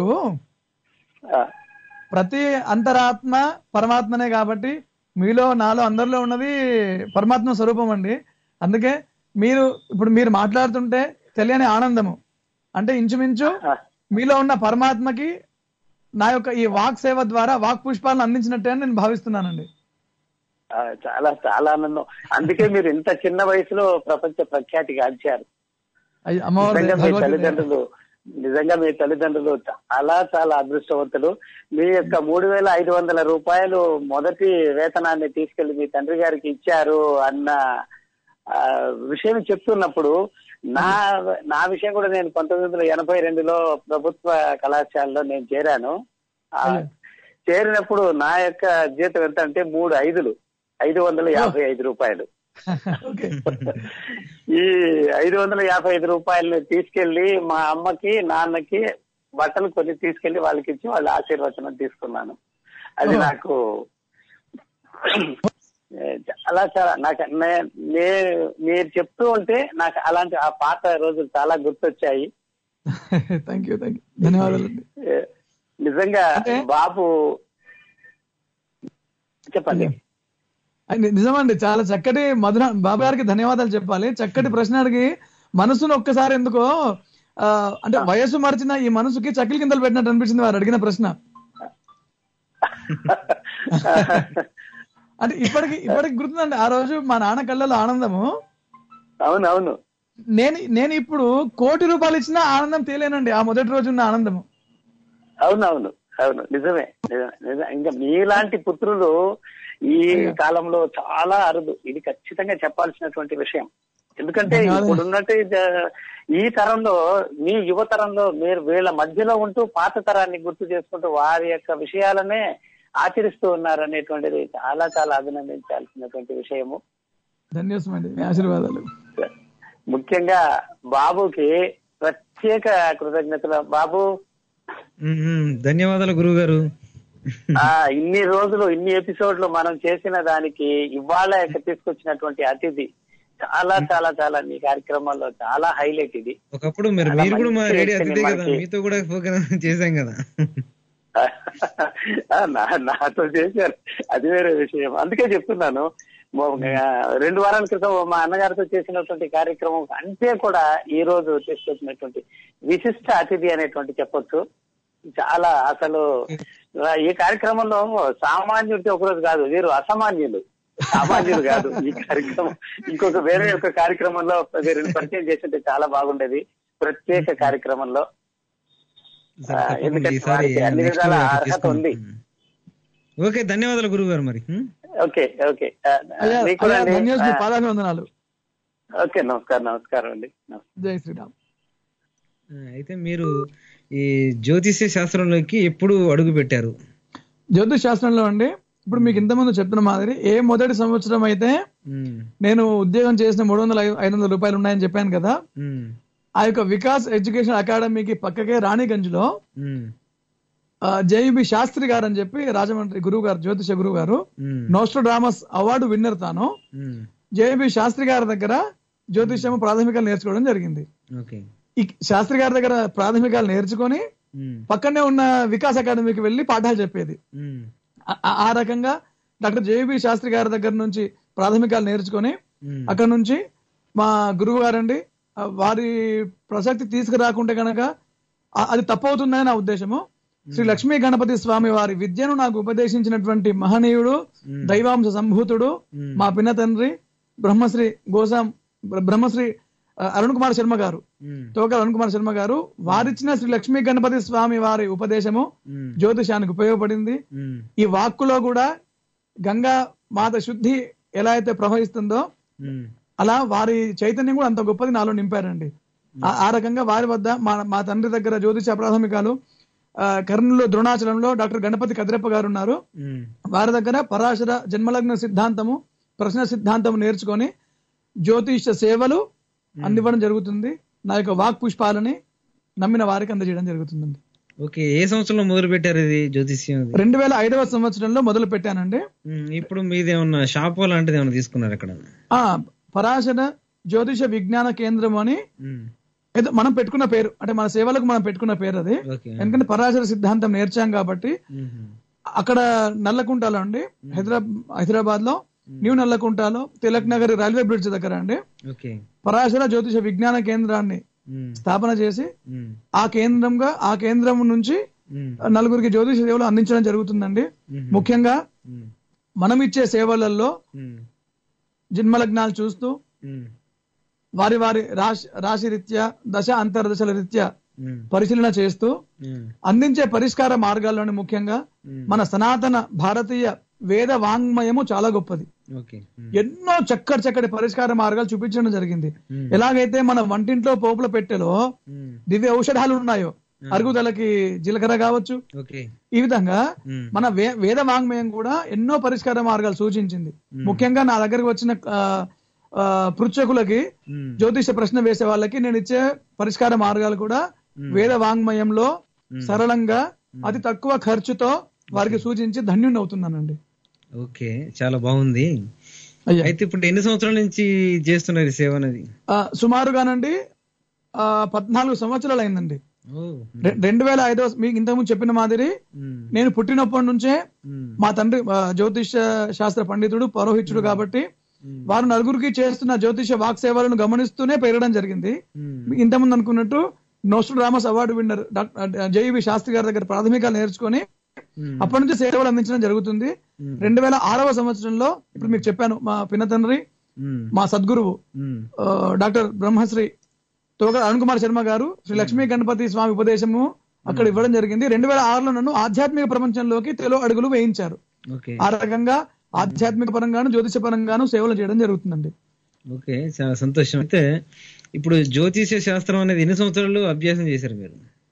Speaker 5: ప్రతి అంతరాత్మ పరమాత్మనే కాబట్టి మీలో నాలో అందరిలో ఉన్నది పరమాత్మ స్వరూపం అండి. అందుకే మీరు ఇప్పుడు మీరు మాట్లాడుతుంటే తెలియని ఆనందము, అంటే ఇంచుమించు మీలో ఉన్న పరమాత్మకి నా యొక్క ఈ వాక్ సేవ ద్వారా వాక్ పుష్పాలను అందించినట్టే అని నేను భావిస్తున్నానండి.
Speaker 7: చాలా చాలా ఆనందం. అందుకే మీరు ఇంత చిన్న వయసులో ప్రపంచ ప్రఖ్యాతి గాంచారు. తల్లిదండ్రులు నిజంగా మీ తల్లిదండ్రులు చాలా చాలా అదృష్టవంతులు. మీ యొక్క మూడు వేల ఐదు వందల రూపాయలు మొదటి వేతనాన్ని తీసుకెళ్లి మీ తండ్రి గారికి ఇచ్చారు అన్న విషయం చెప్తున్నప్పుడు నా నా విషయం కూడా, నేను పంతొమ్మిది వందల ఎనభై రెండులో ప్రభుత్వ కళాశాలలో నేను చేరాను. చేరినప్పుడు నా యొక్క జీతం ఎంత అంటే మూడు ఐదులు ఐదు వందల యాభై ఐదు రూపాయలు. ఈ ఐదు వందల యాభై ఐదు రూపాయలని తీసుకెళ్లి మా అమ్మకి నాన్నకి బట్టలు కొన్ని తీసుకెళ్లి వాళ్ళకి ఇచ్చి వాళ్ళ ఆశీర్వచనం తీసుకున్నాను. అది నాకు చాలా చాలా నాకు మీరు చెప్తూ ఉంటే నాకు అలాంటి ఆ పాత రోజులు చాలా గుర్తొచ్చాయి.
Speaker 5: థ్యాంక్ యూ థ్యాంక్ యూ ధన్యవాదాలు.
Speaker 7: నిజంగా బాబు చెప్పండి.
Speaker 5: నిజమండి, చాలా చక్కటి మధుర బాబు గారికి ధన్యవాదాలు చెప్పాలి. చక్కటి ప్రశ్న అడిగి మనసును ఒక్కసారి ఎందుకో ఆ అంటే వయస్సు మరిచిన ఈ మనసుకి చక్కెల కిందలు పెట్టినట్టు అనిపించింది వారు అడిగిన ప్రశ్న. అంటే ఇప్పటికి ఇప్పటికి గుర్తుందండి ఆ రోజు మా నాన్న కళ్ళలో ఆనందము.
Speaker 7: అవునవును,
Speaker 5: నేను నేను ఇప్పుడు కోటి రూపాయలు ఇచ్చినా ఆనందం తేలేనండి ఆ మొదటి రోజు ఉన్న ఆనందము.
Speaker 7: అవునవును అవును నిజమే నిజమే. ఇంకా మీలాంటి పుత్రులు ఈ కాలంలో చాలా అరుదు. ఇది ఖచ్చితంగా చెప్పాల్సినటువంటి విషయం. ఎందుకంటే ఇప్పుడున్నట్టు ఈ తరంలో, మీ యువ తరంలో మీరు వీళ్ళ మధ్యలో ఉంటూ పాత తరాన్ని గుర్తు చేసుకుంటూ వారి యొక్క విషయాలనే ఆచరిస్తూ ఉన్నారు అనేటువంటిది చాలా చాలా అభినందించాల్సినటువంటి విషయము.
Speaker 5: ధన్యవాదాలు, ఆశీర్వాదాలు.
Speaker 7: ముఖ్యంగా బాబుకి ప్రత్యేక కృతజ్ఞతలు. బాబు
Speaker 3: ధన్యవాదాలు గురువు గారు.
Speaker 7: ఆ ఇన్ని రోజులు ఇన్ని ఎపిసోడ్లు మనం చేసిన దానికి ఇవాళ తీసుకొచ్చినటువంటి అతిథి చాలా చాలా చాలా మీ కార్యక్రమాల్లో చాలా హైలైట్. ఇది
Speaker 3: ఒకప్పుడు మీరు మీరు కూడా మా రేడియో అతిథి కదా, మీతో కూడా ప్రోగ్రామ్ చేశాం కదా.
Speaker 7: నాతో చేశారు, అది వేరే విషయం. అందుకే చెప్తున్నాను, రెండు వారాల క్రితం మా అన్నగారితో చేసినటువంటి కార్యక్రమం అంటే కూడా ఈ రోజు తీసుకొచ్చినటువంటి విశిష్ట అతిథి అనేటువంటి చెప్పొచ్చు. చాలా అసలు ఈ కార్యక్రమంలో సామాన్యుడికి ఒకరోజు కాదు, వీరు అసామాన్యులు, సామాన్యులు కాదు. ఈ కార్యక్రమం ఇంకొక వేరే ఒక కార్యక్రమంలో వీరిని పరిచయం చేస్తుంటే చాలా బాగుండేది, ప్రత్యేక కార్యక్రమంలో. ఎందుకంటే అన్ని విధాల అర్హత ఉంది.
Speaker 3: ఓకే, ధన్యవాదాలు గురువు గారు. మరి
Speaker 7: ఓకే ఓకే ఓకే నమస్కారం నమస్కారం అండి.
Speaker 5: జై శ్రీరామ్.
Speaker 3: అయితే మీరు ఈ జ్యోతిష్య శాస్త్రంలోకి ఎప్పుడు అడుగు పెట్టారు?
Speaker 5: జ్యోతిష్ శాస్త్రంలో అండి, ఇప్పుడు మీకు ఇంతకుముందు చెప్పిన మాదిరి ఏ మొదటి సంవత్సరం అయితే నేను ఉద్యోగం చేసిన మూడు వందల ఐదు వందల రూపాయలు ఉన్నాయని చెప్పాను కదా, ఆ యొక్క వికాస్ ఎడ్యుకేషన్ అకాడమీకి పక్కకే రాణిగంజ్ లో జేయుబి శాస్త్రి గారు అని చెప్పి రాజమండ్రి గురువు గారు, జ్యోతిష గురువు గారు, నోస్ట్రాడామస్ అవార్డు విన్నర్ తాను. జేయుబి శాస్త్రి గారి దగ్గర జ్యోతిష్యము ప్రాథమికాలు నేర్చుకోవడం జరిగింది. ఈ శాస్త్రి గారి దగ్గర ప్రాథమికాలు నేర్చుకొని పక్కనే ఉన్న వికాస్ అకాడమీకి వెళ్లి పాఠాలు చెప్పేది. ఆ రకంగా డాక్టర్ జేబి శాస్త్రి గారి దగ్గర నుంచి ప్రాథమికాలు నేర్చుకొని అక్కడ నుంచి మా గురువు గారండి వారి ప్రసక్తి తీసుకురాకుంటే గనక అది తప్పవుతుందని నా ఉద్దేశము. శ్రీ లక్ష్మీ గణపతి స్వామి వారి విద్యను నాకు ఉపదేశించినటువంటి మహనీయుడు, దైవాంశ సంభూతుడు, మా పిన్న తండ్రి బ్రహ్మశ్రీ గోసాం బ్రహ్మశ్రీ అరుణ్ కుమార్ శర్మ గారు, తోకల అరుణ్ కుమార్ శర్మ గారు, వారిచ్చిన శ్రీ లక్ష్మీ గణపతి స్వామి వారి ఉపదేశము జ్యోతిషానికి ఉపయోగపడింది. ఈ వాక్కులో కూడా గంగా మాత శుద్ధి ఎలా అయితే ప్రవహిస్తుందో అలా వారి చైతన్యం కూడా అంత గొప్పది నాలో నింపారండి. ఆ రకంగా వారి వద్ద మా మా తండ్రి దగ్గర జ్యోతిష ప్రాథమికాలు, కర్నూలు ద్రోణాచలంలో డాక్టర్ గణపతి కదిరప్ప గారు ఉన్నారు, వారి దగ్గర పరాశర జన్మలగ్న సిద్ధాంతము, ప్రశ్న సిద్ధాంతము నేర్చుకొని జ్యోతిష సేవలు అందివ్వడం జరుగుతుంది. నా యొక్క వాక్ పుష్పాలని నమ్మిన వారికి అందజేయడం జరుగుతుందండి.
Speaker 3: ఓకే, ఏ సంవత్సరంలో మొదలు పెట్టారు ఇది జ్యోతిష్యం?
Speaker 5: రెండు వేల ఐదవ సంవత్సరంలో మొదలు పెట్టానండి.
Speaker 3: ఇప్పుడు మీది ఏమన్నా షాప్ లాంటిది ఏమన్నా తీసుకున్నారు అక్కడ?
Speaker 5: ఆ పరాశర జ్యోతిష విజ్ఞాన కేంద్రం అని మనం పెట్టుకున్న పేరు, అంటే మన సేవలకు మనం పెట్టుకున్న పేరు అది. ఎందుకంటే పరాశర సిద్ధాంతం నేర్చాం కాబట్టి అక్కడ నల్లకుంటలో అండి, హైదరాబాద్ హైదరాబాద్ లో న్యూ నల్లకుంటలో తిలక్ నగర్ రైల్వే బ్రిడ్జ్ దగ్గర అండి పరాశర జ్యోతిష విజ్ఞాన కేంద్రాన్ని స్థాపన చేసి ఆ కేంద్రంగా ఆ కేంద్రం నుంచి నలుగురికి జ్యోతిష సేవలు అందించడం జరుగుతుందండి. ముఖ్యంగా మనం ఇచ్చే సేవలలో జన్మలగ్నాలు చూస్తూ వారి వారి రాశి రాశి రీత్యా దశ అంతర్దశల రీత్యా పరిశీలన చేస్తూ అందించే పరిష్కార మార్గాల్లోని ముఖ్యంగా మన సనాతన భారతీయ వేద వాంగ్మయము చాలా గొప్పది. ఎన్నో చక్కటి చక్కటి పరిష్కార మార్గాలు చూపించడం జరిగింది. ఎలాగైతే మన వంటింట్లో పోపుల పెట్టెలో దివ్య ఔషధాలు ఉన్నాయో, అరుగుదలకి జీలకర్ర కావచ్చు, ఈ విధంగా మన వేద వాంగ్మయం కూడా ఎన్నో పరిష్కార మార్గాలు సూచించింది. ముఖ్యంగా నా దగ్గరకు వచ్చిన పృచ్ఛకులకి జ్యోతిష ప్రశ్న వేసే వాళ్ళకి నేను ఇచ్చే పరిష్కార మార్గాలు కూడా వేద వాంగ్మయంలో సరళంగా అతి తక్కువ ఖర్చుతో వారికి సూచించి ధన్యుని అవుతున్నానండి.
Speaker 3: ఓకే, చాలా బాగుంది. అయితే ఇప్పుడు ఎన్ని సంవత్సరాల నుంచి చేస్తున్నారు ఈ సేవ అనేది?
Speaker 5: సుమారుగానండి పద్నాలుగు సంవత్సరాలు అయిందండి. రె- రెండు వేల ఐదో మీకు ఇంతకుముందు చెప్పిన మాదిరి నేను పుట్టినప్పటి నుంచే మా తండ్రి ఆ, జ్యోతిష శాస్త్ర పండితుడు పౌరోహిత్యుడు కాబట్టి వారు నలుగురికి చేస్తున్న జ్యోతిష వాక్ సేవలను గమనిస్తూనే పెరగడం జరిగింది. ఇంతకుముందు అనుకున్నట్టు Nostradamus award winner doctor JEV Shastri గారి దగ్గర ప్రాథమికాలు నేర్చుకొని అప్పటి నుంచి సేవలు అందించడం జరుగుతుంది. రెండు వేల ఆరవ సంవత్సరంలో ఇప్పుడు మీకు చెప్పాను, మా పిన్న తండ్రి మా సద్గురువు ఆ, డాక్టర్ బ్రహ్మశ్రీ తోగ అరుణ్ కుమార్ శర్మ గారు శ్రీ లక్ష్మీ గణపతి స్వామి ఉపదేశము అక్కడ ఇవ్వడం జరిగింది. రెండు వేల ఆరులో నన్ను ఆధ్యాత్మిక ప్రపంచంలోకి తెలుగు అడుగులు వేయించారు. ఆ రకంగా ఆధ్యాత్మిక పరంగాను జ్యోతిష పరంగాను సేవలు చేయడం జరుగుతుందండి.
Speaker 3: ఓకే, చాలా సంతోషం. అయితే ఇప్పుడు జ్యోతిష శాస్త్రం అనేది ఎన్ని సంవత్సరాలు అభ్యాసం చేశారు మీరు?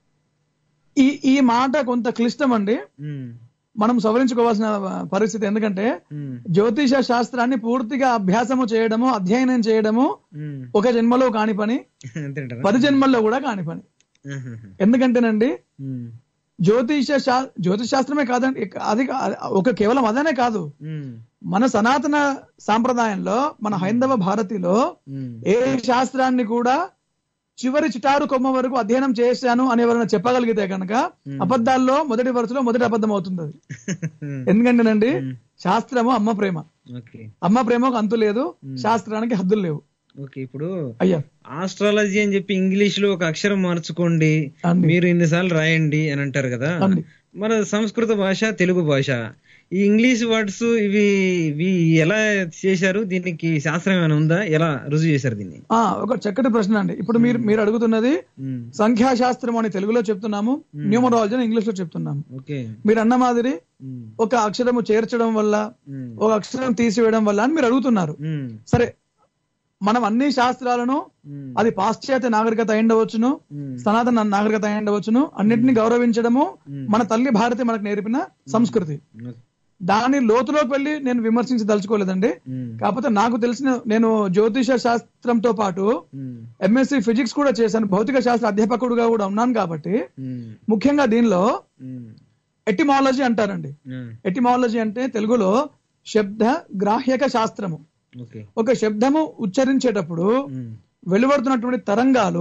Speaker 5: ఈ ఈ మాట కొంత క్లిష్టం అండి, మనం సవరించుకోవాల్సిన పరిస్థితి. ఎందుకంటే జ్యోతిష శాస్త్రాన్ని పూర్తిగా అభ్యాసము చేయడము, అధ్యయనం చేయడము ఒక జన్మలో కాని పని, పది జన్మల్లో కూడా కాని పని. ఎందుకంటేనండి జ్యోతిష శా జ్యోతిష శాస్త్రమే కాదండి, అది ఒక కేవలం అదనే కాదు, మన సనాతన సాంప్రదాయంలో మన హైందవ భారతిలో ఏ శాస్త్రాన్ని కూడా చివరి చిటారు కొమ్మ వరకు అధ్యయనం చేశాను అని ఎవరైనా చెప్పగలిగితే కనుక అబద్ధాల్లో మొదటి వరుసలో మొదటి అబద్ధం అవుతుంది అది. ఎందుకంటేనండి శాస్త్రము అమ్మ ప్రేమ, అమ్మ ప్రేమకు అంతు లేదు, శాస్త్రానికి హద్దులు లేవు.
Speaker 3: ఓకే, ఇప్పుడు
Speaker 5: అయ్యా
Speaker 3: ఆస్ట్రాలజీ అని చెప్పి ఇంగ్లీష్ లో ఒక అక్షరం మార్చుకోండి, మీరు ఇన్నిసార్లు రాయండి అని అంటారు కదా. మన సంస్కృత భాష, తెలుగు భాష, ఈ ఇంగ్లీష్ వర్డ్స్ ఇవి ఇవి ఎలా చేశారు? దీనికి శాస్త్రం ఏమైనా ఉందా? ఎలా రుజువు చేశారు దీన్ని?
Speaker 5: ఆ ఒక చక్కటి ప్రశ్న అండి. ఇప్పుడు మీరు మీరు అడుగుతున్నది సంఖ్యాశాస్త్రం అని తెలుగులో చెప్తున్నాము, న్యూమరాలజీ అని ఇంగ్లీష్ లో చెప్తున్నాము. మీరు అన్న మాదిరి ఒక అక్షరము చేర్చడం వల్ల, ఒక అక్షరం తీసివేయడం వల్ల అని మీరు అడుగుతున్నారు. సరే, మనం అన్ని శాస్త్రాలను, అది పాశ్చాత్య నాగరికత అయ్యుండవచ్చును, సనాతన నాగరికత అయ్యుండవచ్చును, అన్నింటినీ గౌరవించడము మన తల్లి భారతి మనకు నేర్పిన సంస్కృతి. దాని లోతులోకి వెళ్ళి నేను విమర్శించి దలుచుకోలేదండి. కాకపోతే నాకు తెలిసిన, నేను జ్యోతిష శాస్త్రంతో పాటు ఎంఎస్సి ఫిజిక్స్ కూడా చేశాను, భౌతిక శాస్త్ర అధ్యాపకుడుగా కూడా ఉన్నాను. కాబట్టి ముఖ్యంగా దీనిలో ఎటిమాలజీ అంటారండి. ఎటిమాలజీ అంటే తెలుగులో శబ్ద గ్రాహ్యక శాస్త్రము. ఒక శబ్దము ఉచ్చరించేటప్పుడు వెలువడుతున్నటువంటి తరంగాలు,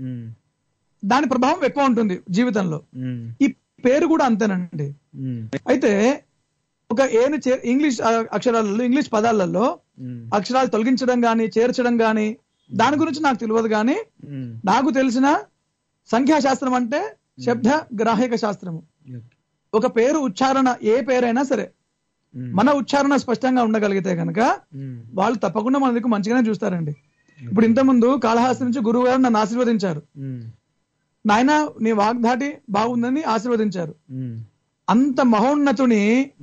Speaker 5: దాని ప్రభావం ఎక్కువ ఉంటుంది జీవితంలో. ఈ పేరు కూడా అంతేనండి. అయితే ఒక ఏని ఇంగ్లీష్ అక్షరాలలో, ఇంగ్లీష్ పదాలలో అక్షరాలు తొలగించడం గాని చేర్చడం గాని దాని గురించి నాకు తెలియదు. కానీ నాకు తెలిసిన సంఖ్యాశాస్త్రం అంటే శబ్ద గ్రాహక శాస్త్రము. ఒక పేరు ఉచ్చారణ, ఏ పేరైనా సరే మన ఉచ్చారణ స్పష్టంగా ఉండగలిగితే కనుక వాళ్ళు తప్పకుండా మన దగ్గర మంచిగానే చూస్తారండి. ఇప్పుడు ఇంతకుముందు కాళహస్తి నుంచి గురువు గారు నన్ను ఆశీర్వదించారు. నాయన నీ వాగ్దాటి బాగుందని ఆశీర్వదించారు. అంత మహోన్నతుని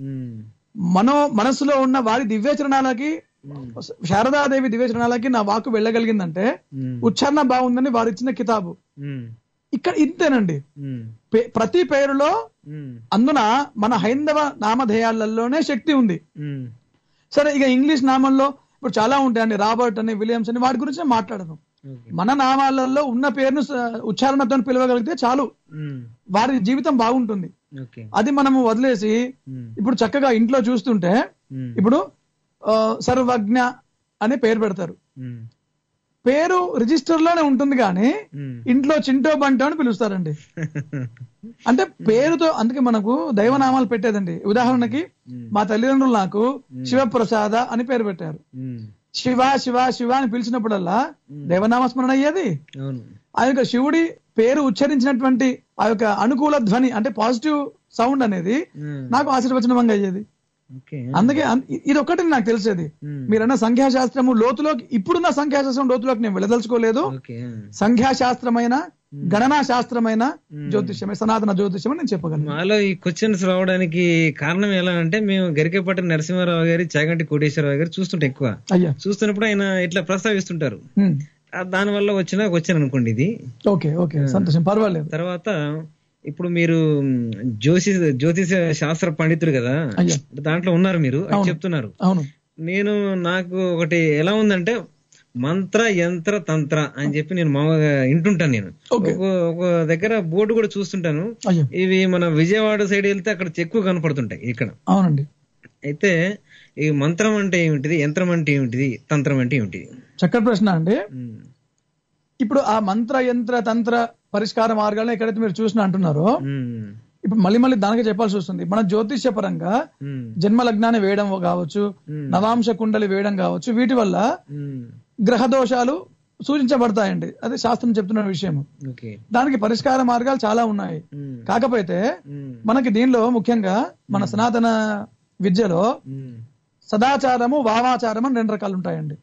Speaker 5: మనో మనసులో ఉన్న వారి దివ్యచరణాలకి, శారదాదేవి దివ్యచరణాలకి నా వాక్కు వెళ్ళగలిగిందంటే ఉచ్చారణ బాగుందని వారు ఇచ్చిన కితాబు. ఇక్కడ ఇంతేనండి, ప్రతి పేరులో, అందున మన హైందవ నామధేయాలలోనే శక్తి ఉంది. సరే, ఇక ఇంగ్లీష్ నామంలో ఇప్పుడు చాలా ఉంటాయండి, రాబర్ట్ అని, విలియమ్స్ అని, వాటి గురించి మాట్లాడను. మన నామాలలో ఉన్న పేరును ఉచ్చారణతో పిలవగలిగితే చాలు, వారి జీవితం బాగుంటుంది. అది మనము వదిలేసి ఇప్పుడు చక్కగా ఇంట్లో చూస్తుంటే ఇప్పుడు సర్వజ్ఞ అనే పేరు పెడతారు. పేరు రిజిస్టర్ లోనే ఉంటుంది కానీ ఇంట్లో చింటో బంటో అని పిలుస్తారండి. అంటే పేరుతో, అందుకే మనకు దైవనామాలు పెట్టేదండి. ఉదాహరణకి మా తల్లిదండ్రులు నాకు శివప్రసాద అని పేరు పెట్టారు. శివ శివ శివ అని పిలిచినప్పుడల్లా దైవనామస్మరణ అయ్యేది. ఆ యొక్క శివుడి పేరు ఉచ్చరించినటువంటి ఆ యొక్క అనుకూల ధ్వని అంటే పాజిటివ్ సౌండ్ అనేది నాకు ఆశీర్వచనంగా అయ్యేది. అందుకే ఇది ఒక్కటి నాకు తెలిసేది. మీరన్న సంఖ్యాశాస్త్రము లోతులోకి, ఇప్పుడున్న సంఖ్యాశాస్త్రం లోతులోకి నేను వెళ్ళదలుచుకోలేదు. సంఖ్యాశాస్త్రమైన, గణనా శాస్త్రమైన జ్యోతిష్యమే సనాతన జ్యోతిష్యం అని నేను చెప్పగలను.
Speaker 3: మాలో ఈ క్వశ్చన్స్ రావడానికి కారణం ఎలా అంటే, మేము గరికపాటి నరసింహారావు గారి, చాగంటి కోటేశ్వరరావు గారు చూస్తుంటే ఎక్కువ చూస్తున్నప్పుడు ఆయన ఇట్లా ప్రస్తావిస్తుంటారు. దాని వల్ల వచ్చిన క్వశ్చన్ అనుకోండి ఇది.
Speaker 5: ఓకే ఓకే సంతోషం, పర్వాలేదు.
Speaker 3: తర్వాత ఇప్పుడు మీరు జ్యోతిష జ్యోతిష శాస్త్ర పండితుడు కదా, దాంట్లో ఉన్నారు మీరు, అది చెప్తున్నారు. నేను నాకు ఒకటి ఎలా ఉందంటే, మంత్ర యంత్ర తంత్ర అని చెప్పి నేను మామూలుగా వింటుంటాను. నేను ఒక దగ్గర బోర్డు కూడా చూస్తుంటాను. ఇవి మన విజయవాడ సైడ్ వెళ్తే అక్కడ ఎక్కువ కనపడుతుంటాయి ఇక్కడ.
Speaker 5: అవునండి.
Speaker 3: అయితే ఈ మంత్రం అంటే ఏమిటిది, యంత్రం అంటే ఏమిటిది, తంత్రం అంటే ఏమిటిది?
Speaker 5: చక్కటి ప్రశ్న అండి. ఇప్పుడు ఆ మంత్ర యంత్ర తంత్ర పరిష్కార మార్గాలను ఎక్కడైతే మీరు చూసిన అంటున్నారో ఇప్పుడు మళ్ళీ మళ్ళీ దానికి చెప్పాల్సి వస్తుంది. మన జ్యోతిష్య పరంగా జన్మ లగ్నాన్ని వేయడం కావచ్చు, నవాంశ కుండలి వేయడం కావచ్చు, వీటి వల్ల గ్రహ దోషాలు సూచించబడతాయండి. అది శాస్త్రం చెప్తున్న విషయం. దానికి పరిష్కార మార్గాలు చాలా ఉన్నాయి. కాకపోతే మనకి దీనిలో ముఖ్యంగా మన సనాతన విద్యలో సదాచారము వామాచారం అని రెండు రకాలు ఉంటాయండి.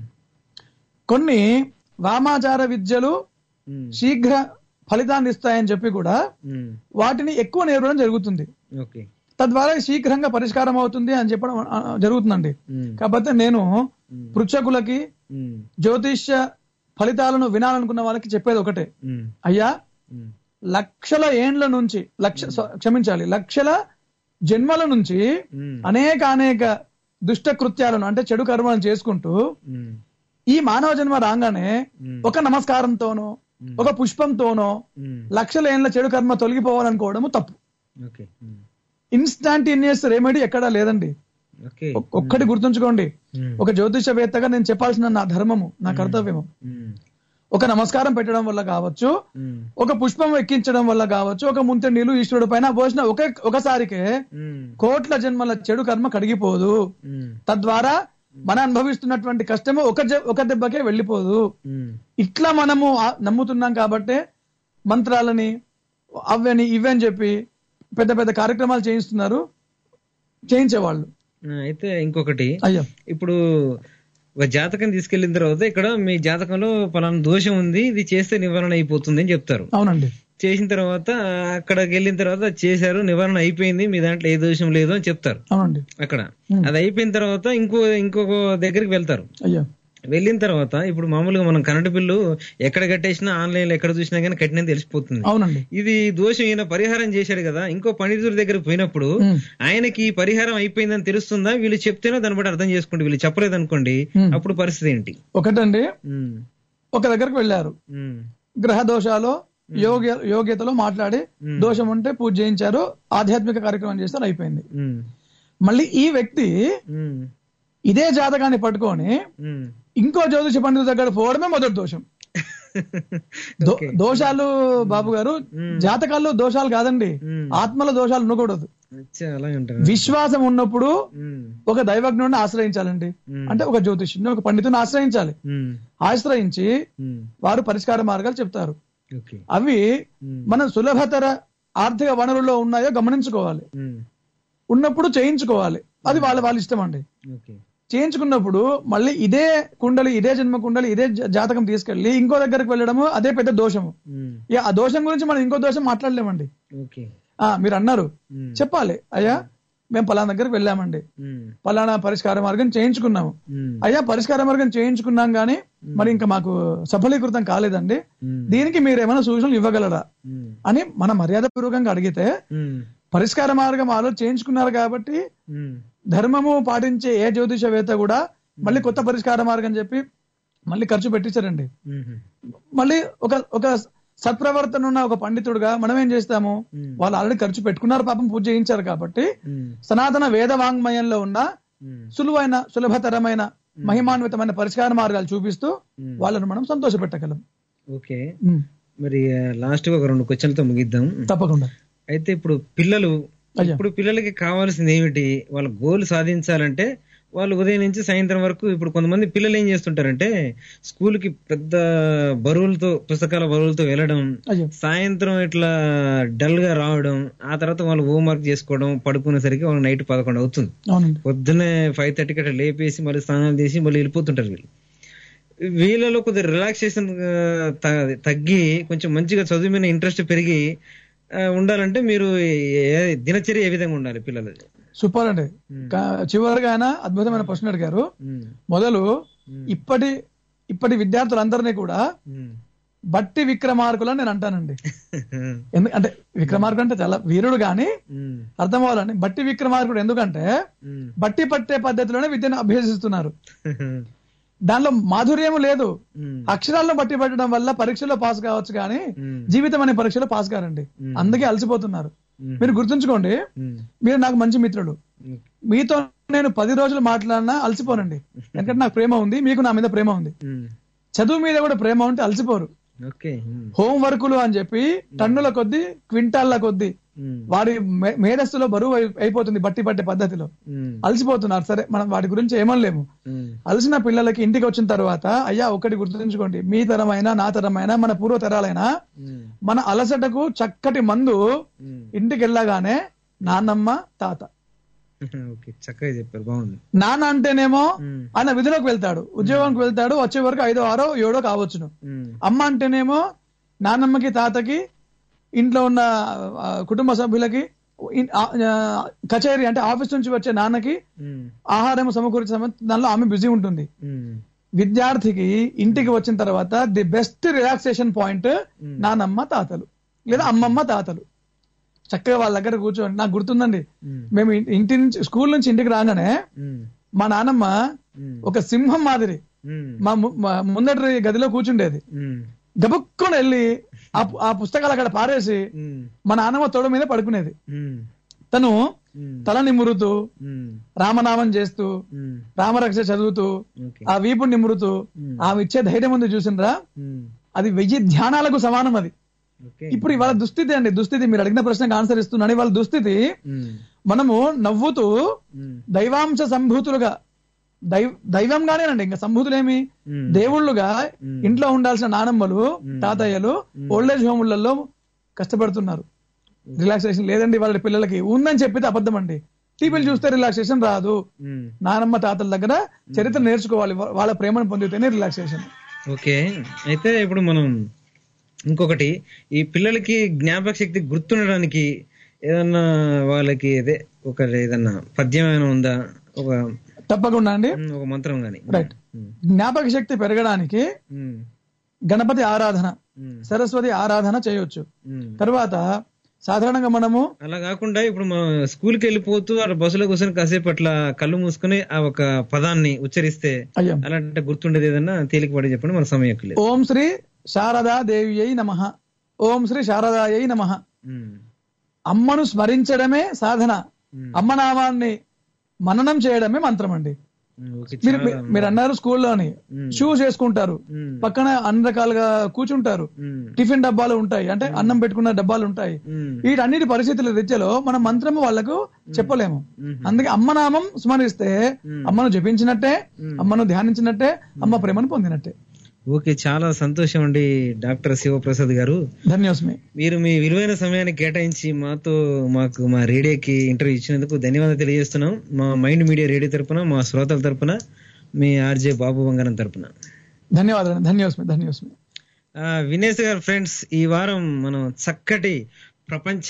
Speaker 5: కొన్ని వామాచార విద్యలు శీఘ్ర ఫలితాన్ని ఇస్తాయని చెప్పి కూడా వాటిని ఎక్కువ నేర్పడం జరుగుతుంది. తద్వారా శీఘ్రంగా పరిష్కారం అవుతుంది అని చెప్పడం జరుగుతుందండి. కాకపోతే నేను పృచ్ఛకులకి జ్యోతిష్య ఫలితాలను వినాలనుకున్న వాళ్ళకి చెప్పేది ఒకటే, అయ్యా లక్షల ఏండ్ల నుంచి లక్ష క్షమించాలి లక్షల జన్మల నుంచి అనేక అనేక దుష్ట కృత్యాలను అంటే చెడు కర్మలను చేసుకుంటూ ఈ మానవ జన్మ రాగానే ఒక నమస్కారంతోనో ఒక పుష్పంతోనో లక్షల ఏండ్ల చెడు కర్మ తొలగిపోవాలనుకోవడము తప్పు. ఇన్స్టాంటేనియస్ రెమెడీ ఎక్కడా లేదండి. ఒక్కటి గుర్తుంచుకోండి, ఒక జ్యోతిషవేత్తగా నేను చెప్పాల్సిన నా ధర్మము, నా కర్తవ్యము ఒక నమస్కారం పెట్టడం వల్ల కావచ్చు, ఒక పుష్పం ఎక్కించడం వల్ల కావచ్చు, ఒక ముంత నీళ్లు ఈశ్వరుడు పైన పోసిన ఒక ఒకసారికే కోట్ల జన్మల చెడు కర్మ కడిగిపోదు. తద్వారా మనం అనుభవిస్తున్నటువంటి కష్టము ఒక ఒక దెబ్బకే వెళ్ళిపోదు. ఇట్లా మనము నమ్ముతున్నాం కాబట్టి మంత్రాలని అవని ఇవని చెప్పి పెద్ద పెద్ద కార్యక్రమాలు చేయిస్తున్నారు చేయించేవాళ్ళు.
Speaker 3: అయితే ఇంకొకటి, ఇప్పుడు ఒక జాతకం తీసుకెళ్లిన తర్వాత ఇక్కడ మీ జాతకంలో పలానా దోషం ఉంది, ఇది చేస్తే నివారణ అయిపోతుంది అని చెప్తారు.
Speaker 5: అవునండి.
Speaker 3: చేసిన తర్వాత అక్కడికి వెళ్ళిన తర్వాత చేశారు, నివారణ అయిపోయింది, మీ దాంట్లో ఏ దోషం లేదు అని చెప్తారు.
Speaker 5: అవునండి.
Speaker 3: అక్కడ అది అయిపోయిన తర్వాత ఇంకో ఇంకొక దగ్గరికి వెళ్తారు. వెళ్ళిన తర్వాత ఇప్పుడు మామూలుగా మనం కరెంటు బిల్లు ఎక్కడ కట్టేసినా ఆన్లైన్ లో ఎక్కడ చూసినా కానీ కట్టినది తెలిసిపోతుంది.
Speaker 5: అవునండి.
Speaker 3: ఇది దోషం ఈయన పరిహారం చేశాడు కదా, ఇంకో పండితుడి దగ్గరకు పోయినప్పుడు ఆయనకి పరిహారం అయిపోయిందని తెలుస్తుందా? వీళ్ళు చెప్తేనే దాన్ని బట్టి అర్థం చేసుకోండి, వీళ్ళు చెప్పలేదు అనుకోండి, అప్పుడు పరిస్థితి ఏంటి?
Speaker 5: ఒకటండి, ఒక దగ్గరకు వెళ్ళారు, గ్రహ దోషాలు యోగ్య యోగ్యతలో మాట్లాడి దోషం ఉంటే పూజ చేయించారు, ఆధ్యాత్మిక కార్యక్రమం చేస్తారు, అయిపోయింది. మళ్ళీ ఈ వ్యక్తి ఇదే జాతకాన్ని పట్టుకొని ఇంకో జ్యోతిష పండితుల దగ్గర పోవడమే మొదటి దోషం. దోషాలు బాబు గారు జాతకాల్లో దోషాలు కాదండి, ఆత్మల దోషాలు ఉండకూడదు. విశ్వాసం ఉన్నప్పుడు ఒక దైవజ్ఞుడిని ఆశ్రయించాలండి, అంటే ఒక జ్యోతిష్యుని ఒక పండితుని ఆశ్రయించాలి. ఆశ్రయించి వారు పరిష్కార మార్గాలు చెప్తారు. అవి మనం సులభతర ఆర్థిక వనరుల్లో ఉన్నాయో గమనించుకోవాలి, ఉన్నప్పుడు చేయించుకోవాలి. అది వాళ్ళ వాళ్ళ ఇష్టం అండి. చేయించుకున్నప్పుడు మళ్ళీ ఇదే కుండలి ఇదే జన్మ కుండలి ఇదే జాతకం తీసుకెళ్లి ఇంకో దగ్గరకు వెళ్ళడము అదే పెద్ద దోషము. ఇక ఆ దోషం గురించి మనం ఇంకో దోషం మాట్లాడలేమండి. ఆ మీరు అన్నారు, చెప్పాలి, అయ్యా మేము పలానా దగ్గరకు వెళ్ళామండి, పలానా పరిష్కార మార్గం చేయించుకున్నాము, అయ్యా పరిష్కార మార్గం చేయించుకున్నాం గానీ మరి ఇంకా మాకు సఫలీకృతం కాలేదండి, దీనికి మీరు ఏమైనా సూచనలు ఇవ్వగలరా అని మన మర్యాద పూర్వకంగా అడిగితే, పరిష్కార మార్గం ఆలోచన చేయించుకున్నారు కాబట్టి ధర్మము పాటించే ఏ జ్యోతిషవేత్త కూడా మళ్ళీ కొత్త పరిష్కార మార్గం చెప్పి మళ్ళీ ఖర్చు పెట్టించారండి. మళ్ళీ ఒక ఒక సత్ప్రవర్తన ఉన్న ఒక పండితుడుగా మనం ఏం చేస్తాము, వాళ్ళు ఆల్రెడీ ఖర్చు పెట్టుకున్నారు, పాపం పూజ చేయించారు కాబట్టి సనాతన వేద వాంగ్మయంలో ఉన్న సులువైన సులభతరమైన మహిమాన్వితమైన పరిష్కార మార్గాలు చూపిస్తూ వాళ్ళను మనం సంతోష పెట్టగలం.
Speaker 3: ఓకే, మరి లాస్ట్ ఒక రెండు క్వశ్చన్లతో ముగిద్దాం.
Speaker 5: తప్పకుండా.
Speaker 3: అయితే ఇప్పుడు పిల్లలు ఇప్పుడు పిల్లలకి కావాల్సింది ఏమిటి, వాళ్ళ గోల్ సాధించాలంటే వాళ్ళు ఉదయం నుంచి సాయంత్రం వరకు, ఇప్పుడు కొంతమంది పిల్లలు ఏం చేస్తుంటారంటే స్కూల్ కి పెద్ద బరువులతో పుస్తకాల బరువులతో వెళ్ళడం, సాయంత్రం ఇట్లా డల్ గా రావడం, ఆ తర్వాత వాళ్ళు హోంవర్క్ చేసుకోవడం, పడుకునేసరికి వాళ్ళు నైట్ పదకొండు అవుతుంది. పొద్దున్నే ఫైవ్ థర్టీకి అట్లా లేపేసి మళ్ళీ స్నానాలు చేసి మళ్ళీ వెళ్ళిపోతుంటారు. వీళ్ళు వీళ్ళలో కొద్దిగా రిలాక్సేషన్ తగ్గి కొంచెం మంచిగా చదువు మీద ఇంట్రెస్ట్ పెరిగి ఉండాలంటే మీరు దినచర్య ఏ విధంగా ఉండాలి పిల్లలు?
Speaker 5: సూపర్ అండి. చివరిగా ఆయన అద్భుతమైన ప్రశ్న అడిగారు. మొదలు ఇప్పటి ఇప్పటి విద్యార్థులందరినీ కూడా బట్టి విక్రమార్కులు అని నేను అంటానండి. ఎందుకంటే విక్రమార్కుడు అంటే చాలా వీరుడు గాని అర్థం అవ్వాలని బట్టి విక్రమార్కుడు, ఎందుకంటే బట్టి పట్టే పద్ధతిలోనే విద్యను అభ్యసిస్తున్నారు. దానిలో మాధుర్యము లేదు. అక్షరాలను బట్టి పెట్టడం వల్ల పరీక్షలో పాస్ కావచ్చు కానీ జీవితం అనే పరీక్షలో పాస్ కారండి. అందుకే అలసిపోతున్నారు. మీరు గుర్తుంచుకోండి, మీరు నాకు మంచి మిత్రుడు, మీతో నేను పది రోజులు మాట్లాడినా అలసిపోనండి, ఎందుకంటే నాకు ప్రేమ ఉంది, మీకు నా మీద ప్రేమ ఉంది. చదువు మీద కూడా ప్రేమ ఉంటే అలసిపోరు. హోం వర్కులు అని చెప్పి టన్నుల కొద్ది క్వింటాల్ల కొద్ది వారి మేధస్సులో బరువు అయిపోతుంది బట్టి పట్టే పద్ధతిలో అలసిపోతున్నారు. సరే మనం వాటి గురించి ఏమనలేము. అలసిన పిల్లలకి ఇంటికి వచ్చిన తర్వాత అయ్యా ఒకటి గుర్తుంచుకోండి, మీ తరమైనా నా తరమైనా మన పూర్వ తరాలైనా మన అలసటకు చక్కటి మందు ఇంటికి వెళ్ళగానే నాన్నమ్మ తాత.
Speaker 3: చక్కగా చెప్పారు, బాగుంది.
Speaker 5: నాన్న అంటేనేమో ఆయన విధులకు వెళ్తాడు, ఉద్యోగానికి వెళ్తాడు, వచ్చే వరకు ఐదో ఆరో ఏడో కావచ్చును. అమ్మ అంటేనేమో నాన్నమ్మకి తాతకి ఇంట్లో ఉన్న కుటుంబ సభ్యులకి కచేరీ అంటే ఆఫీస్ నుంచి వచ్చే నాన్నకి ఆహారం సమకూర్చే దానిలో ఆమె బిజీ ఉంటుంది. విద్యార్థికి ఇంటికి వచ్చిన తర్వాత ది బెస్ట్ రిలాక్సేషన్ పాయింట్ నానమ్మ తాతలు లేదా అమ్మమ్మ తాతలు. చక్కగా వాళ్ళ దగ్గర కూర్చోండి. నాకు గుర్తుందండి, మేము ఇంటి నుంచి స్కూల్ నుంచి ఇంటికి రాగానే మా నానమ్మ ఒక సింహం మాదిరి మా ముందటి గదిలో కూర్చుండేది. గబుక్కుని వెళ్ళి ఆ పుస్తకాలు అక్కడ పారేసి మా నాన్నమ్మ తోడ మీద పడుకునేది. తను తల నిమురుతూ రామనామం చేస్తూ రామరక్ష చదువుతూ ఆ వీపుని నిమురుతూ ఆమె ఇచ్చే ధైర్యం ఉంది చూసిండ్రా, అది వెయ్యి ధ్యానాలకు సమానం. అది ఇప్పుడు ఇవాళ దుస్థితి అండి, దుస్థితి మీరు అడిగిన ప్రశ్నకు ఆన్సర్ ఇస్తున్నాను. ఇవాళ దుస్థితి మనము నవ్వుతూ దైవాంశ సంభూతులుగా దైవ దైవంగానేనండి, ఇంకా సంభూతులేమి దేవుళ్ళుగా ఇంట్లో ఉండాల్సిన నానమ్మలు తాతయ్యలు ఓల్డేజ్ హోములలో కష్టపడుతున్నారు. రిలాక్సేషన్ లేదండి వాళ్ళ పిల్లలకి. ఉందని చెప్పితే అబద్ధం అండి. టీవీలు చూస్తే రిలాక్సేషన్ రాదు. నానమ్మ తాతల దగ్గర చరిత్ర నేర్చుకోవాలి, వాళ్ళ ప్రేమను పొందితేనే రిలాక్సేషన్.
Speaker 3: ఓకే, అయితే ఇప్పుడు మనం ఇంకొకటి, ఈ పిల్లలకి జ్ఞాపక శక్తి గుర్తుండడానికి ఏదన్నా వాళ్ళకి అదే ఒక ఏదన్నా పద్యం ఏమైనా ఉందా? ఒక
Speaker 5: తప్పకుండా అండి,
Speaker 3: ఒక మంత్రం గాని.
Speaker 5: రైట్. జ్ఞాపక శక్తి పెరగడానికి గణపతి ఆరాధన, సరస్వతి ఆరాధన చేయొచ్చు. తర్వాత సాధారణంగా మనము
Speaker 3: అలా కాకుండా ఇప్పుడు మనం స్కూల్ కి వెళ్ళిపోతూ అలా బస్సులో కూర్చొని కాసేపు అట్లా కళ్ళు మూసుకుని ఆ ఒక పదాన్ని ఉచ్చరిస్తే అలాంటి గుర్తుండేది ఏదన్నా తేలికపడి చెప్పండి, మన సమయం లేదు.
Speaker 5: ఓం శ్రీ శారదా దేవి అయి నమః, ఓం శ్రీ శారదాయ నమః. అమ్మను స్మరించడమే సాధన, అమ్మనామాన్ని మననం చేయడమే మంత్రం అండి. మీరు మీరు అన్నారు స్కూల్లోని షూస్ వేసుకుంటారు, పక్కన అన్ని రకాలుగా కూర్చుంటారు, టిఫిన్ డబ్బాలు ఉంటాయి, అంటే అన్నం పెట్టుకున్న డబ్బాలు ఉంటాయి. వీటన్నిటి పరిస్థితుల రీత్యలో మనం మంత్రము వాళ్లకు చెప్పలేము. అందుకే అమ్మనామం స్మరిస్తే అమ్మను జపించినట్టే, అమ్మను ధ్యానించినట్టే, అమ్మ ప్రేమను పొందినట్టే.
Speaker 3: ఓకే, చాలా సంతోషం అండి డాక్టర్ శివప్రసాద్ గారు.
Speaker 5: ధన్యవాదమే.
Speaker 3: మీరు మీ విలువైన సమయాన్ని కేటాయించి మాతో మాకు మా రేడియోకి ఇంటర్వ్యూ ఇచ్చినందుకు ధన్యవాదాలు తెలియజేస్తున్నాం. మా మైండ్ మీడియా రేడియో తరపున, మా శ్రోతల తరపున, మీ ఆర్జే బాబు బంగారం తరపున
Speaker 5: ధన్యవాదాలు. ధన్యవాదమే ధన్యవాదమే
Speaker 3: వినేష్ గారు. ఫ్రెండ్స్, ఈ వారం మనం చక్కటి ప్రపంచ